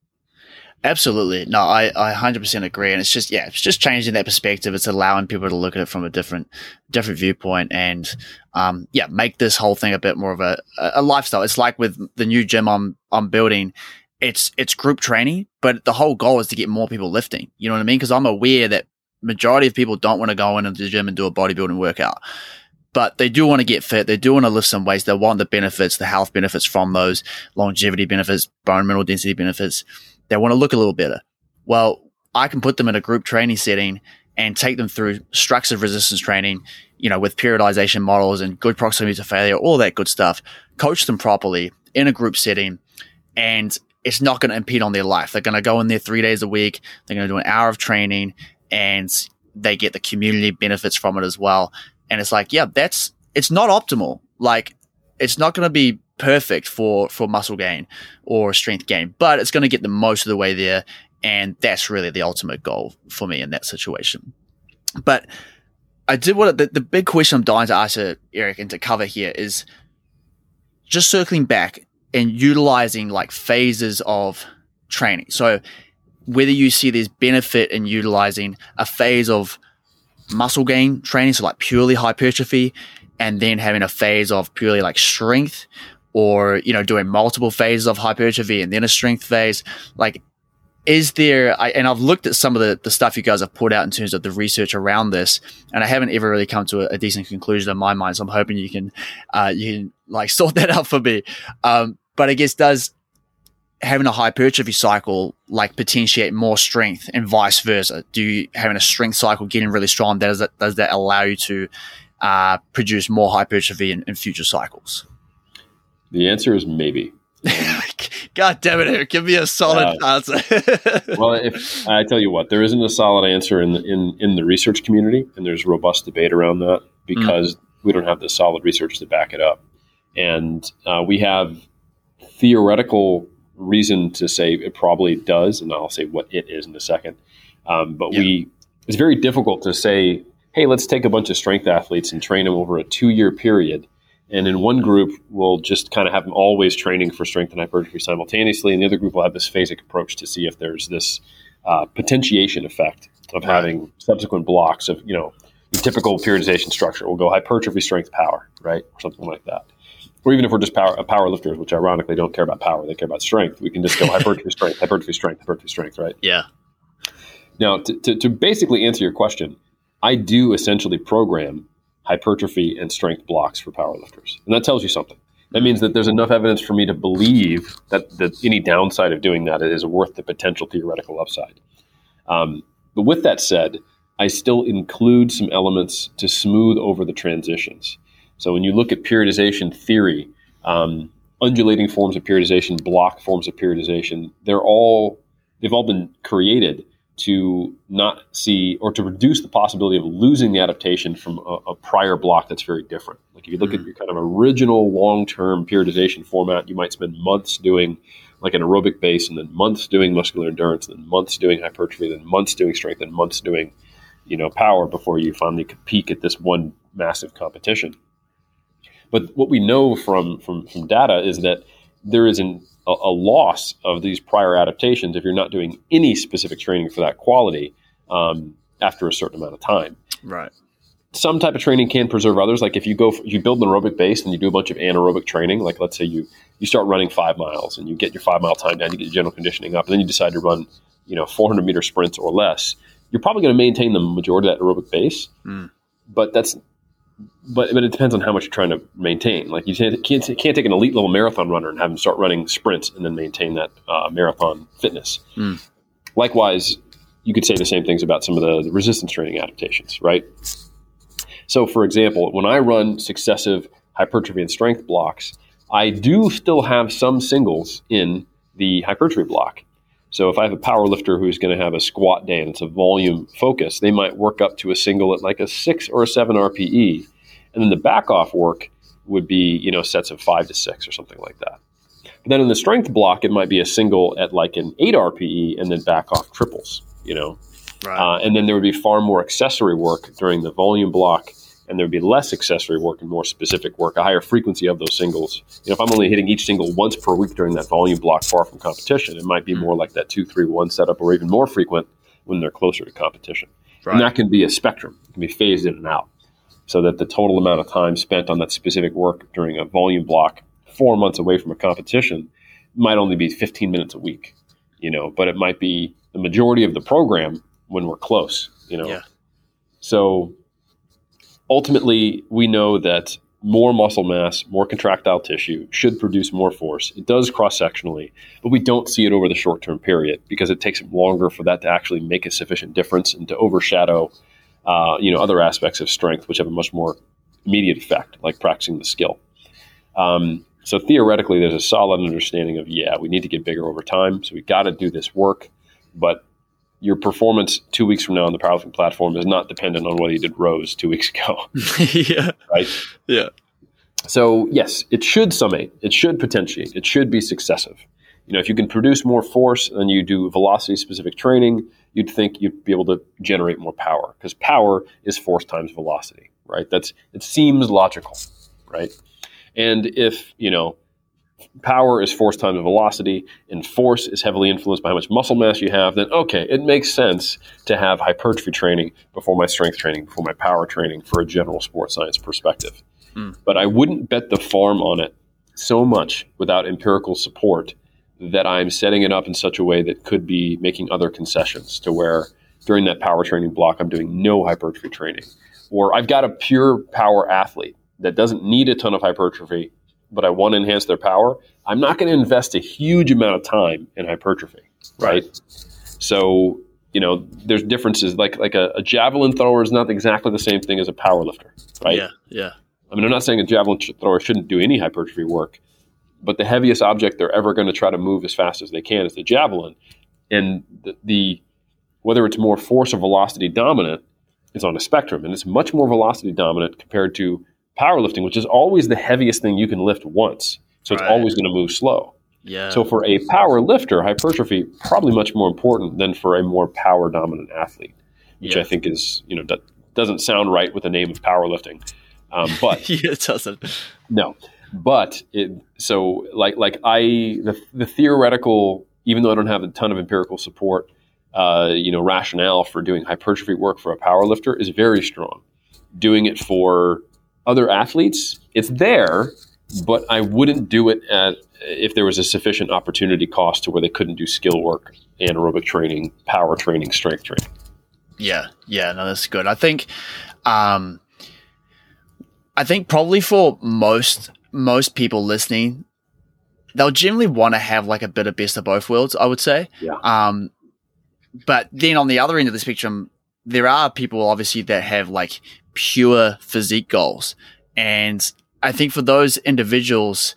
Absolutely. No, I 100% agree. And it's just changing that perspective. It's allowing people to look at it from a different viewpoint and, make this whole thing a bit more of a lifestyle. It's like with the new gym I'm building, it's group training, but the whole goal is to get more people lifting. You know what I mean? Because I'm aware that majority of people don't want to go into the gym and do a bodybuilding workout, but they do want to get fit. They do want to lift some weights. They want the benefits, the health benefits from those, longevity benefits, bone mineral density benefits. They want to look a little better. Well, I can put them in a group training setting and take them through structured resistance training, with periodization models and good proximity to failure, all that good stuff, coach them properly in a group setting, and it's not going to impede on their life. They're going to go in there 3 days a week. They're going to do an hour of training, and they get the community benefits from it as well. And it's like, it's not optimal. Like, it's not going to be perfect for muscle gain or strength gain, but it's going to get the most of the way there. And that's really the ultimate goal for me in that situation. But I did the big question I'm dying to ask Eric and to cover here is just circling back. in utilizing like phases of training. So whether you see there's benefit in utilizing a phase of muscle gain training, so like purely hypertrophy, and then having a phase of purely like strength, or, you know, doing multiple phases of hypertrophy and then a strength phase. Like, is there, and I've looked at some of the stuff you guys have put out in terms of the research around this, and I haven't ever really come to a decent conclusion in my mind. So I'm hoping you can like sort that out for me. But I guess, does having a hypertrophy cycle like potentiate more strength, and vice versa? Do you, having a strength cycle, getting really strong, does that allow you to produce more hypertrophy in future cycles? The answer is maybe. God damn it, Eric, give me a solid answer. Well, if I tell you what, there isn't a solid answer in the research community, and there's robust debate around that because we don't have the solid research to back it up. And we have theoretical reason to say it probably does, and I'll say what it is in a second. It's very difficult to say, hey, let's take a bunch of strength athletes and train them over a 2-year period. And in one group, we'll just kind of have them always training for strength and hypertrophy simultaneously. And the other group will have this phasic approach to see if there's this potentiation effect of having subsequent blocks of, you know, the typical periodization structure. We'll go hypertrophy, strength, power, right? Or something like that. Or even if we're just power lifters, which ironically don't care about power, they care about strength. We can just go hypertrophy, strength, hypertrophy, strength, hypertrophy, strength, right? Yeah. Now, to basically answer your question, I do essentially program hypertrophy and strength blocks for powerlifters. And that tells you something. That means that there's enough evidence for me to believe that any downside of doing that is worth the potential theoretical upside. But with that said, I still include some elements to smooth over the transitions. So when you look at periodization theory, undulating forms of periodization, block forms of periodization, they've all been created to not see, or to reduce the possibility of losing the adaptation from a prior block that's very different. Like if you look at your kind of original long-term periodization format, you might spend months doing like an aerobic base, and then months doing muscular endurance, and then months doing hypertrophy, then months doing strength, and months doing, you know, power before you finally could peak at this one massive competition. But what we know from data is that there is a loss of these prior adaptations if you're not doing any specific training for that quality after a certain amount of time. Right. Some type of training can preserve others. Like if you build an aerobic base and you do a bunch of anaerobic training, like let's say you start running 5 miles and you get your 5 mile time down, you get your general conditioning up, and then you decide to run, 400 meter sprints or less, you're probably going to maintain the majority of that aerobic base. But it depends on how much you're trying to maintain. Like you can't take an elite level marathon runner and have them start running sprints and then maintain that marathon fitness. Likewise, you could say the same things about some of the resistance training adaptations, right? So for example, when I run successive hypertrophy and strength blocks, I do still have some singles in the hypertrophy block. So if I have a power lifter who's going to have a squat day and it's a volume focus, they might work up to a single at like a 6 or a 7 RPE. And then the back off work would be, sets of 5 to 6 or something like that. But then in the strength block, it might be a single at like an 8 RPE and then back off triples, Right. And then there would be far more accessory work during the volume block, and there would be less accessory work and more specific work, a higher frequency of those singles. If I'm only hitting each single once per week during that volume block far from competition, it might be more like that 2-3-1 setup, or even more frequent when they're closer to competition. Right. And that can be a spectrum. It can be phased in and out, so that the total amount of time spent on that specific work during a volume block 4 months away from a competition might only be 15 minutes a week, but it might be the majority of the program when we're close, Yeah. So ultimately, we know that more muscle mass, more contractile tissue should produce more force. It does cross-sectionally, but we don't see it over the short-term period because it takes longer for that to actually make a sufficient difference and to overshadow, other aspects of strength, which have a much more immediate effect, like practicing the skill. So theoretically, there's a solid understanding of, we need to get bigger over time. So we got to do this work, but your performance 2 weeks from now on the powerlifting platform is not dependent on whether you did rows 2 weeks ago. Yeah. Right? Yeah. So yes, it should summate. It should potentiate. It should be successive. If you can produce more force and you do velocity-specific training, you'd think you'd be able to generate more power, because power is force times velocity, right? It seems logical, right? And if, power is force times velocity, and force is heavily influenced by how much muscle mass you have, then okay, it makes sense to have hypertrophy training before my strength training, before my power training for a general sports science perspective. But I wouldn't bet the farm on it so much without empirical support that I'm setting it up in such a way that could be making other concessions to where during that power training block, I'm doing no hypertrophy training. Or I've got a pure power athlete that doesn't need a ton of hypertrophy, but I want to enhance their power. I'm not going to invest a huge amount of time in hypertrophy, right? So, there's differences. Like a javelin thrower is not exactly the same thing as a power lifter, right? Yeah. I mean, I'm not saying a javelin thrower shouldn't do any hypertrophy work, but the heaviest object they're ever going to try to move as fast as they can is the javelin. And the whether it's more force or velocity dominant is on a spectrum, and it's much more velocity dominant compared to powerlifting, which is always the heaviest thing you can lift once. So it's always going to move slow. Yeah. So for a power lifter, hypertrophy probably much more important than for a more power dominant athlete, which I think is, that doesn't sound right with the name of powerlifting. But it doesn't. No, but the theoretical, even though I don't have a ton of empirical support, rationale for doing hypertrophy work for a power lifter is very strong. Doing it for other athletes, it's there, but I wouldn't do it if there was a sufficient opportunity cost to where they couldn't do skill work, anaerobic training, power training, strength training. Yeah, no, that's good. I think probably for most people listening, they'll generally want to have like a bit of best of both worlds, I would say. Yeah. But then on the other end of the spectrum, there are people obviously that have like pure physique goals. And I think for those individuals,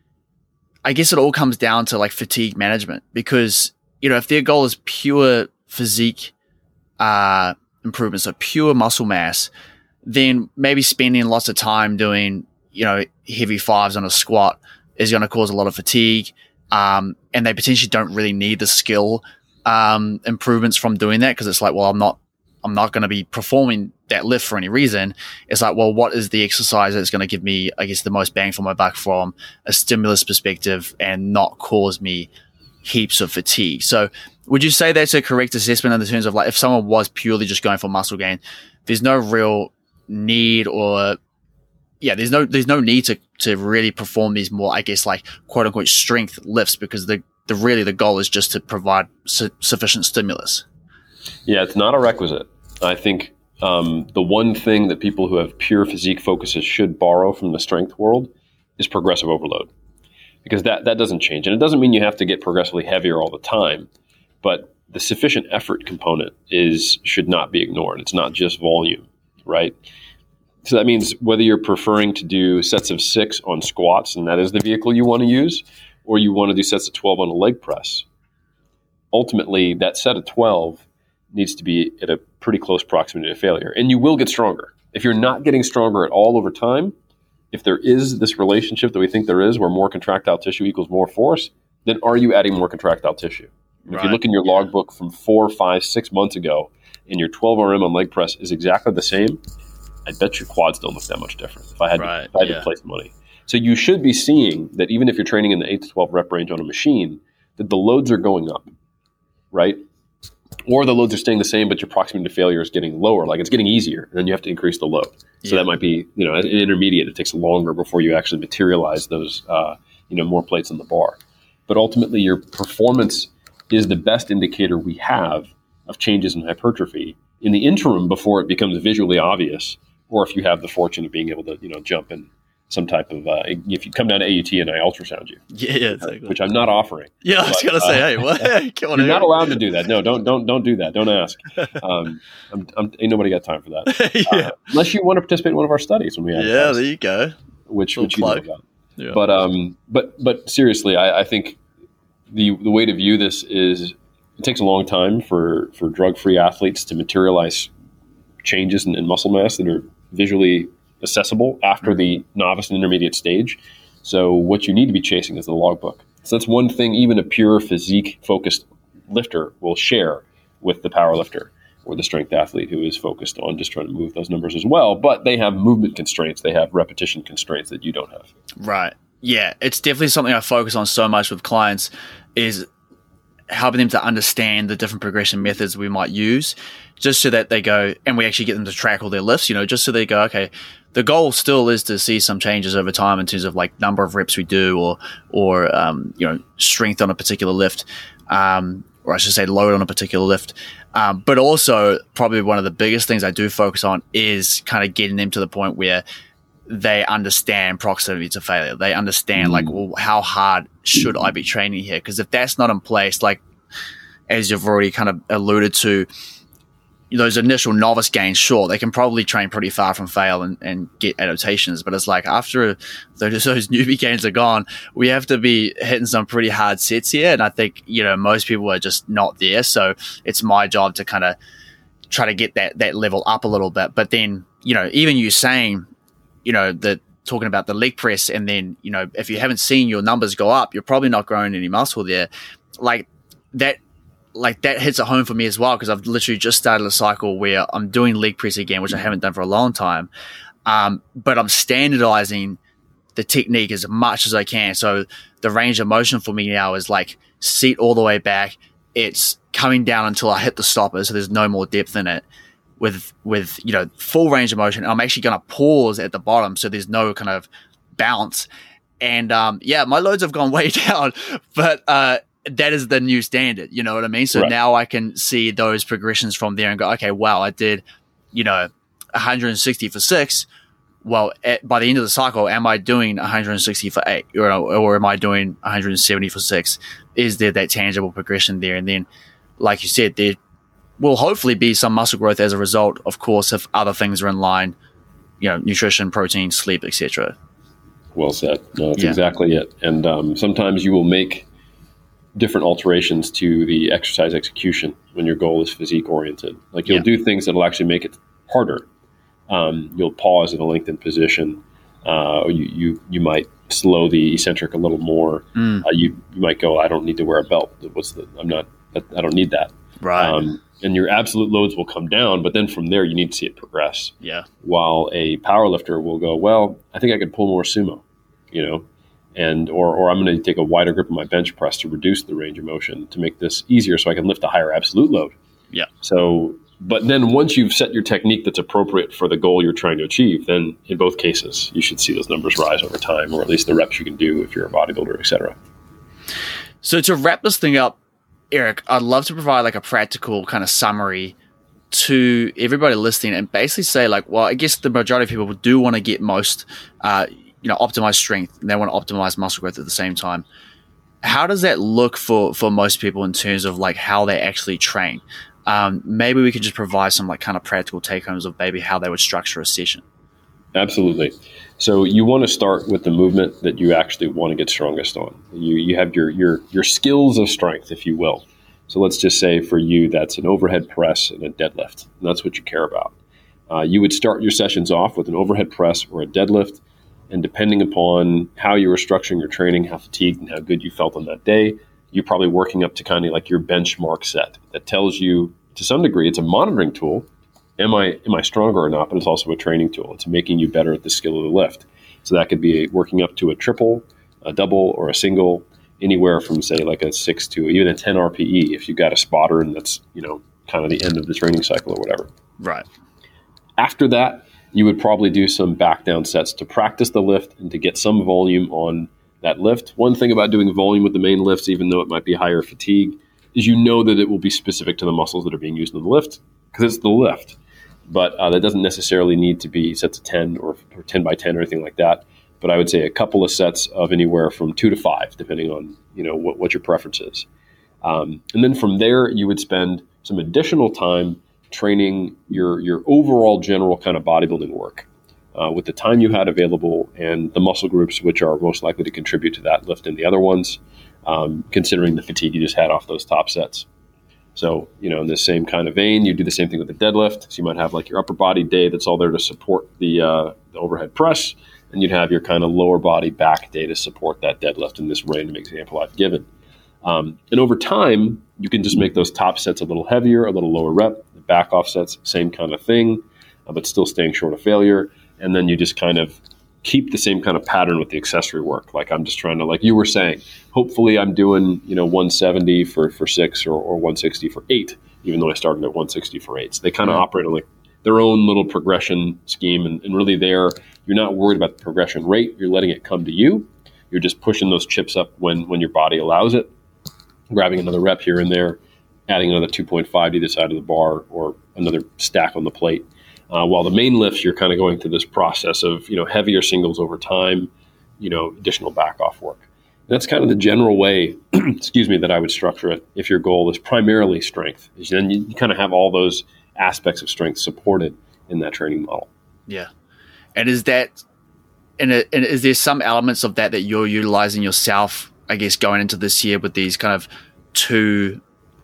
I guess it all comes down to like fatigue management, because, if their goal is pure physique improvement, so pure muscle mass, then maybe spending lots of time doing, heavy fives on a squat is going to cause a lot of fatigue. And they potentially don't really need the skill improvements from doing that, because it's like, well, I'm not going to be performing that lift for any reason. It's like, well, what is the exercise that's going to give me, I guess, the most bang for my buck from a stimulus perspective and not cause me heaps of fatigue? So would you say that's a correct assessment in the terms of like, if someone was purely just going for muscle gain, there's no real need there's no need to really perform these more, I guess, like quote unquote strength lifts, because the goal is just to provide sufficient stimulus? Yeah, it's not a requisite. I think the one thing that people who have pure physique focuses should borrow from the strength world is progressive overload, because that doesn't change. And it doesn't mean you have to get progressively heavier all the time, but the sufficient effort component should not be ignored. It's not just volume, right? So that means whether you're preferring to do sets of 6 on squats, and that is the vehicle you want to use, or you want to do sets of 12 on a leg press, ultimately that set of 12 needs to be at a pretty close proximity to failure. And you will get stronger. If you're not getting stronger at all over time, if there is this relationship that we think there is, where more contractile tissue equals more force, then are you adding more contractile tissue? And if you look in your logbook from 4, 5, 6 months ago, and your 12 RM on leg press is exactly the same, I bet your quads don't look that much different if I had to place money. So you should be seeing that even if you're training in the 8 to 12 rep range on a machine, that the loads are going up, right? Or the loads are staying the same, but your proximity to failure is getting lower. Like it's getting easier, and then you have to increase the load. So that might be, an intermediate. It takes longer before you actually materialize those, more plates on the bar. But ultimately, your performance is the best indicator we have of changes in hypertrophy in the interim before it becomes visually obvious, or if you have the fortune of being able to, jump in some type of, if you come down to AUT and I ultrasound you. Yeah, exactly. Which I'm not offering. Yeah, I was going to say, hey, what? Come on, you're not allowed to do that. No, don't do that. Don't ask. Ain't nobody got time for that. Unless you want to participate in one of our studies when we have there you go. Which you know about. Yeah. But seriously, I think the way to view this is it takes a long time for drug-free athletes to materialize changes in muscle mass that are visually accessible after the novice and intermediate stage. So what you need to be chasing is the logbook. So that's one thing even a pure physique-focused lifter will share with the power lifter or the strength athlete who is focused on just trying to move those numbers as well. But they have movement constraints. They have repetition constraints that you don't have. Right. Yeah, it's definitely something I focus on so much with clients, is helping them to understand the different progression methods we might use, just so that they go, and we actually get them to track all their lifts, just so they go, okay, the goal still is to see some changes over time in terms of like number of reps we do, or strength on a particular lift, or I should say load on a particular lift. But also probably one of the biggest things I do focus on is kind of getting them to the point where they understand proximity to failure. They understand like, well, how hard should I be training here? Because if that's not in place, like as you've already kind of alluded to, those initial novice gains, sure, they can probably train pretty far from fail and get adaptations. But it's like after those newbie gains are gone, we have to be hitting some pretty hard sets here. And I think, most people are just not there. So it's my job to kind of try to get that level up a little bit. But then, even you saying, that talking about the leg press, and then, if you haven't seen your numbers go up, you're probably not growing any muscle there. Like that hits at home for me as well, because I've literally just started a cycle where I'm doing leg press again, which I haven't done for a long time. But I'm standardizing the technique as much as I can. So the range of motion for me now is like seat all the way back. It's coming down until I hit the stopper, so there's no more depth in it. With full range of motion, I'm actually going to pause at the bottom, so there's no kind of bounce. And my loads have gone way down, but that is the new standard. You know what I mean? So now I can see those progressions from there and go, okay, wow, I did 160 for 6. Well, by the end of the cycle, am I doing 160 for 8, or am I doing 170 for 6? Is there that tangible progression there? And then, like you said, there will hopefully be some muscle growth as a result, of course, if other things are in line, nutrition, protein, sleep, etc. Well said. No, that's exactly it. And sometimes you will make different alterations to the exercise execution when your goal is physique oriented. Like you'll do things that will actually make it harder. You'll pause in a lengthened position. You might slow the eccentric a little more. You might go, I don't need to wear a belt. I don't need that. Right. And your absolute loads will come down, but then from there you need to see it progress. Yeah. While a power lifter will go, well, I think I could pull more sumo, and or I'm going to take a wider grip on my bench press to reduce the range of motion to make this easier so I can lift a higher absolute load. Yeah. So, but then once you've set your technique that's appropriate for the goal you're trying to achieve, then in both cases, you should see those numbers rise over time, or at least the reps you can do if you're a bodybuilder, et cetera. So to wrap this thing up, Eric, I'd love to provide like a practical kind of summary to everybody listening and basically say like, well, I guess the majority of people do want to get most, optimize strength, and they want to optimize muscle growth at the same time. How does that look for most people in terms of like how they actually train? Maybe we could just provide some like kind of practical take homes of maybe how they would structure a session. Absolutely. So you want to start with the movement that you actually want to get strongest on. You have your skills of strength, if you will. So let's just say for you, that's an overhead press and a deadlift. And that's what you care about. You would start your sessions off with an overhead press or a deadlift. And depending upon how you were structuring your training, how fatigued and how good you felt on that day, you're probably working up to kind of like your benchmark set that tells you, to some degree, it's a monitoring tool. Am I stronger or not? But it's also a training tool. It's making you better at the skill of the lift. So that could be working up to a triple, a double, or a single, anywhere from say like a 6 to even a 10 RPE if you've got a spotter and that's kind of the end of the training cycle or whatever. Right. After that, you would probably do some back down sets to practice the lift and to get some volume on that lift. One thing about doing volume with the main lifts, even though it might be higher fatigue, is that it will be specific to the muscles that are being used in the lift because it's the lift. But that doesn't necessarily need to be sets of 10 or 10 by 10 or anything like that. But I would say a couple of sets of anywhere from 2 to 5, depending on what your preference is. And then from there, you would spend some additional time training your overall general kind of bodybuilding work with the time you had available and the muscle groups which are most likely to contribute to that lift and the other ones, considering the fatigue you just had off those top sets. So, in the same kind of vein, you do the same thing with the deadlift. So you might have like your upper body day that's all there to support the overhead press, and you'd have your kind of lower body back day to support that deadlift in this random example I've given. And over time, you can just make those top sets a little heavier, a little lower rep. The back off sets, same kind of thing, but still staying short of failure. And then you just kind of keep the same kind of pattern with the accessory work. Like I'm just trying to, like you were saying, hopefully I'm doing, 170 for 6 or 160 for 8, even though I started at 160 for 8. So they kind of operate on like their own little progression scheme. And really you're not worried about the progression rate. You're letting it come to you. You're just pushing those chips up when your body allows it, grabbing another rep here and there, adding another 2.5 to either side of the bar or another stack on the plate. While the main lifts, you're kind of going through this process of, heavier singles over time, additional back off work. And that's kind of the general way, that I would structure it if your goal is primarily strength. Then you kind of have all those aspects of strength supported in that training model. Yeah. And is there some elements of that you're utilizing yourself, I guess, going into this year with these kind of two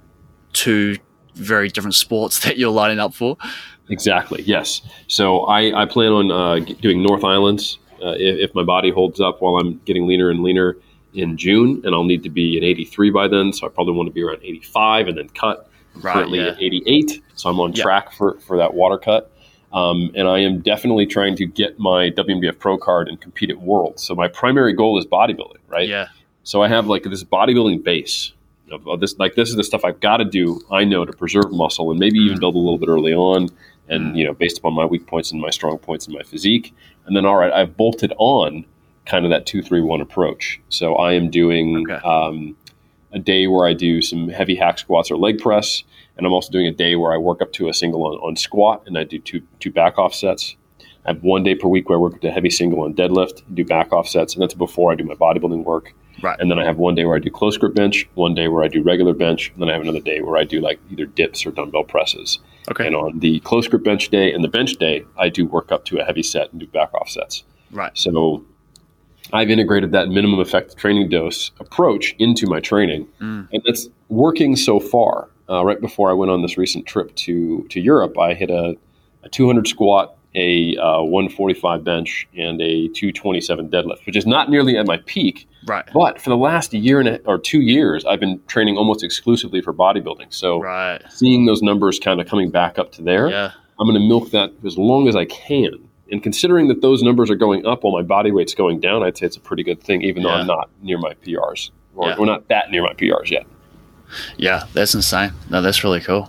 very different sports that you're lining up for? Exactly. Yes. So I plan on doing North Islands if my body holds up while I'm getting leaner and leaner in June, and I'll need to be at 83 by then. So I probably want to be around 85 and then cut. Currently at 88. So I'm on track for that water cut. And I am definitely trying to get my WNBF Pro card and compete at Worlds. So my primary goal is bodybuilding, right? Yeah. So I have like this bodybuilding base of this. Like this is the stuff I've got to do, I know, to preserve muscle and maybe even build a little bit early on. And, based upon my weak points and my strong points in my physique. And then, all right, I've bolted on kind of that 2-3-1 approach. So I am doing a day where I do some heavy hack squats or leg press. And I'm also doing a day where I work up to a single on squat and I do two back off sets. I have 1 day per week where I work up to a heavy single on deadlift, do back off sets. And that's before I do my bodybuilding work. Right. And then I have 1 day where I do close grip bench, 1 day where I do regular bench. And then I have another day where I do like either dips or dumbbell presses. Okay. And on the close grip bench day and the bench day, I do work up to a heavy set and do back off sets. Right. So I've integrated that minimum effective training dose approach into my training. And it's working so far. Right before I went on this recent trip to Europe, I hit a 200 squat, a 145 bench, and a 227 deadlift, which is not nearly at my peak. Right. But for the last year or 2 years, I've been training almost exclusively for bodybuilding. So seeing those numbers kind of coming back up to there, I'm going to milk that as long as I can. And considering that those numbers are going up while my body weight's going down, I'd say it's a pretty good thing, even though I'm not near my PRs or we're not that near my PRs yet. Yeah, that's insane. No, that's really cool.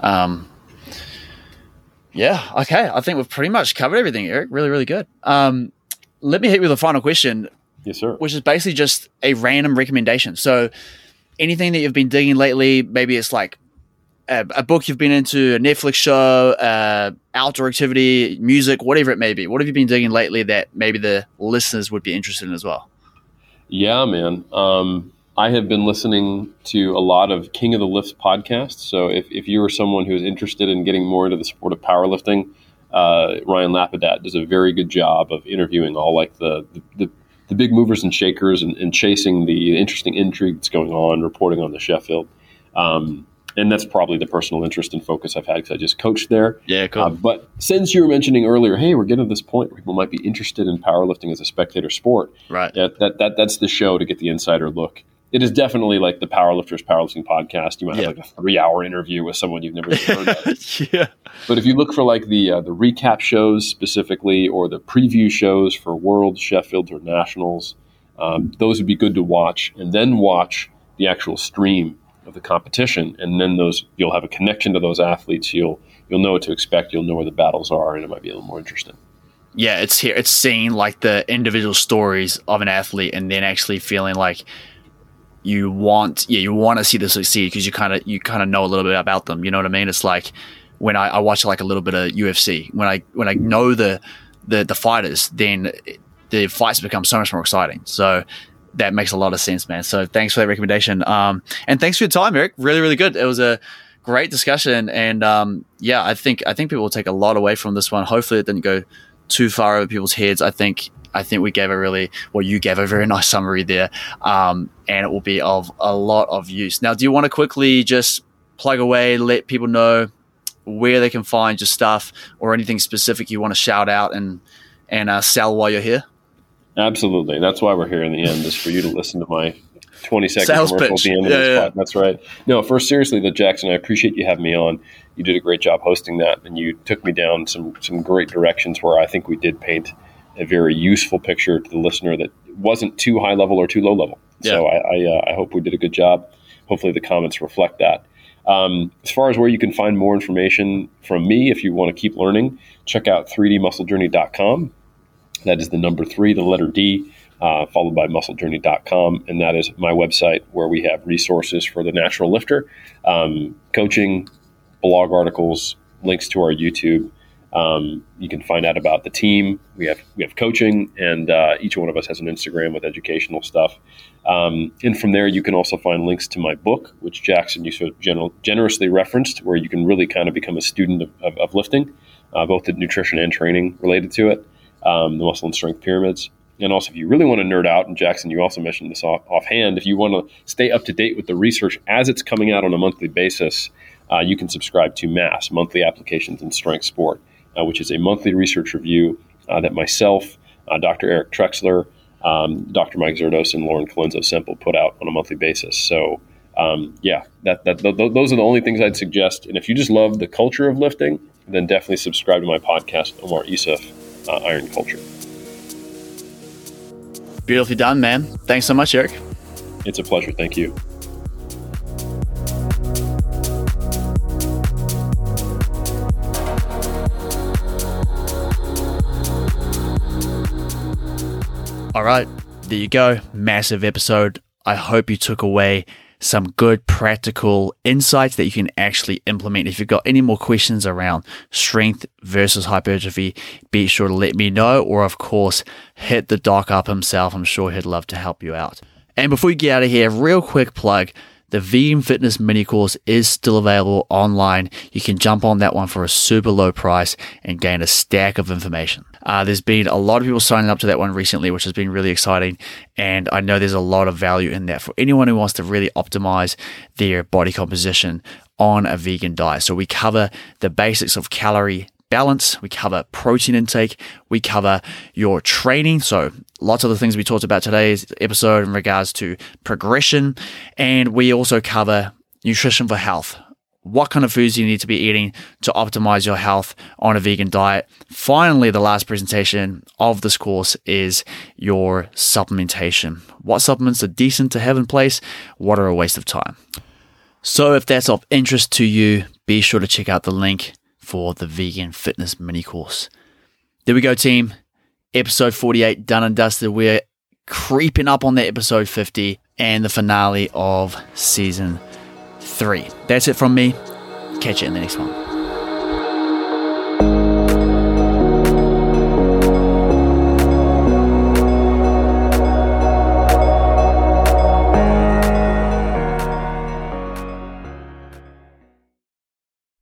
Yeah, okay. I think we've pretty much covered everything, Eric. Really, really good. Let me hit you with a final question. Yes, sir. Which is basically just a random recommendation. So anything that you've been digging lately, maybe it's like a book you've been into, a Netflix show, outdoor activity, music, whatever it may be. What have you been digging lately that maybe the listeners would be interested in as well? Yeah, man. I have been listening to a lot of King of the Lifts podcasts. So if you are someone who is interested in getting more into the sport of powerlifting, Ryan Lapidat does a very good job of interviewing all like the big movers and shakers and chasing the interesting intrigue that's going on, reporting on the Sheffield. And that's probably the personal interest and focus I've had because I just coached there. Yeah, cool. But since you were mentioning earlier, hey, we're getting to this point where people might be interested in powerlifting as a spectator sport. Right. That's the show to get the insider look. It is definitely like the Powerlifters Powerlifting podcast. You might have like a 3-hour interview with someone you've never heard of. Yeah. But if you look for like the recap shows specifically or the preview shows for Worlds, Sheffields, or Nationals, those would be good to watch. And then watch the actual stream of the competition. And then you'll have a connection to those athletes. You'll know what to expect. You'll know where the battles are, and it might be a little more interesting. Yeah, it's seeing like the individual stories of an athlete and then actually feeling like you want to see them succeed because you kind of know a little bit about them. You know what I mean? It's like when I watch like a little bit of UFC, when I know the fighters, then the fights become so much more exciting. So that makes a lot of sense, man. So thanks for that recommendation. And thanks for your time, Eric. Really, really good. It was a great discussion. And I think people will take a lot away from this one. Hopefully it didn't go too far over people's heads. I think we gave you gave a very nice summary there. And it will be of a lot of use. Now, do you want to quickly just plug away, let people know where they can find your stuff or anything specific you want to shout out and sell while you're here? Absolutely. That's why we're here in the end, is for you to listen to my 20-second commercial at the end of this spot. That's right. No, first, seriously, though, Jackson, I appreciate you having me on. You did a great job hosting that, and you took me down some great directions where I think we did paint a very useful picture to the listener that wasn't too high level or too low level. Yeah. So I hope we did a good job. Hopefully the comments reflect that. As far as where you can find more information from me, if you want to keep learning, check out 3dmusclejourney.com. That is the number 3, the letter D, followed by musclejourney.com. And that is my website where we have resources for the natural lifter, coaching, blog articles, links to our YouTube. You can find out about the team. We have coaching, and each one of us has an Instagram with educational stuff. And from there, you can also find links to my book, which Jackson, you sort of generously referenced, where you can really kind of become a student of lifting, both the nutrition and training related to it, the muscle and strength pyramids. And also, if you really want to nerd out, and Jackson, you also mentioned this offhand, if you want to stay up to date with the research as it's coming out on a monthly basis, you can subscribe to MASS, Monthly Applications in Strength Sport, which is a monthly research review that myself, Dr. Eric Trexler, Dr. Mike Zerdos, and Lauren Colenso-Semple put out on a monthly basis. So, those are the only things I'd suggest. And if you just love the culture of lifting, then definitely subscribe to my podcast, Omar Isuf, Iron Culture. Beautifully done, man. Thanks so much, Eric. It's a pleasure. Thank you. All right, there you go. Massive episode. I hope you took away some good practical insights that you can actually implement. If you've got any more questions around strength versus hypertrophy, be sure to let me know, or of course, hit the doc up himself. I'm sure he'd love to help you out. And before you get out of here, real quick plug. The Vegan Fitness mini course is still available online. You can jump on that one for a super low price and gain a stack of information. There's been a lot of people signing up to that one recently, which has been really exciting. And I know there's a lot of value in that for anyone who wants to really optimize their body composition on a vegan diet. So we cover the basics of calorie balance, we cover protein intake, we cover your training. So lots of the things we talked about today's episode in regards to progression. And we also cover nutrition for health. What kind of foods you need to be eating to optimize your health on a vegan diet. Finally, the last presentation of this course is your supplementation. What supplements are decent to have in place? What are a waste of time? So if that's of interest to you, be sure to check out the link for the Vegan Fitness mini course. There we go, team. Episode 48 done and dusted. We're creeping up on the episode 50 and the finale of season 3. That's it from me. Catch you in the next one.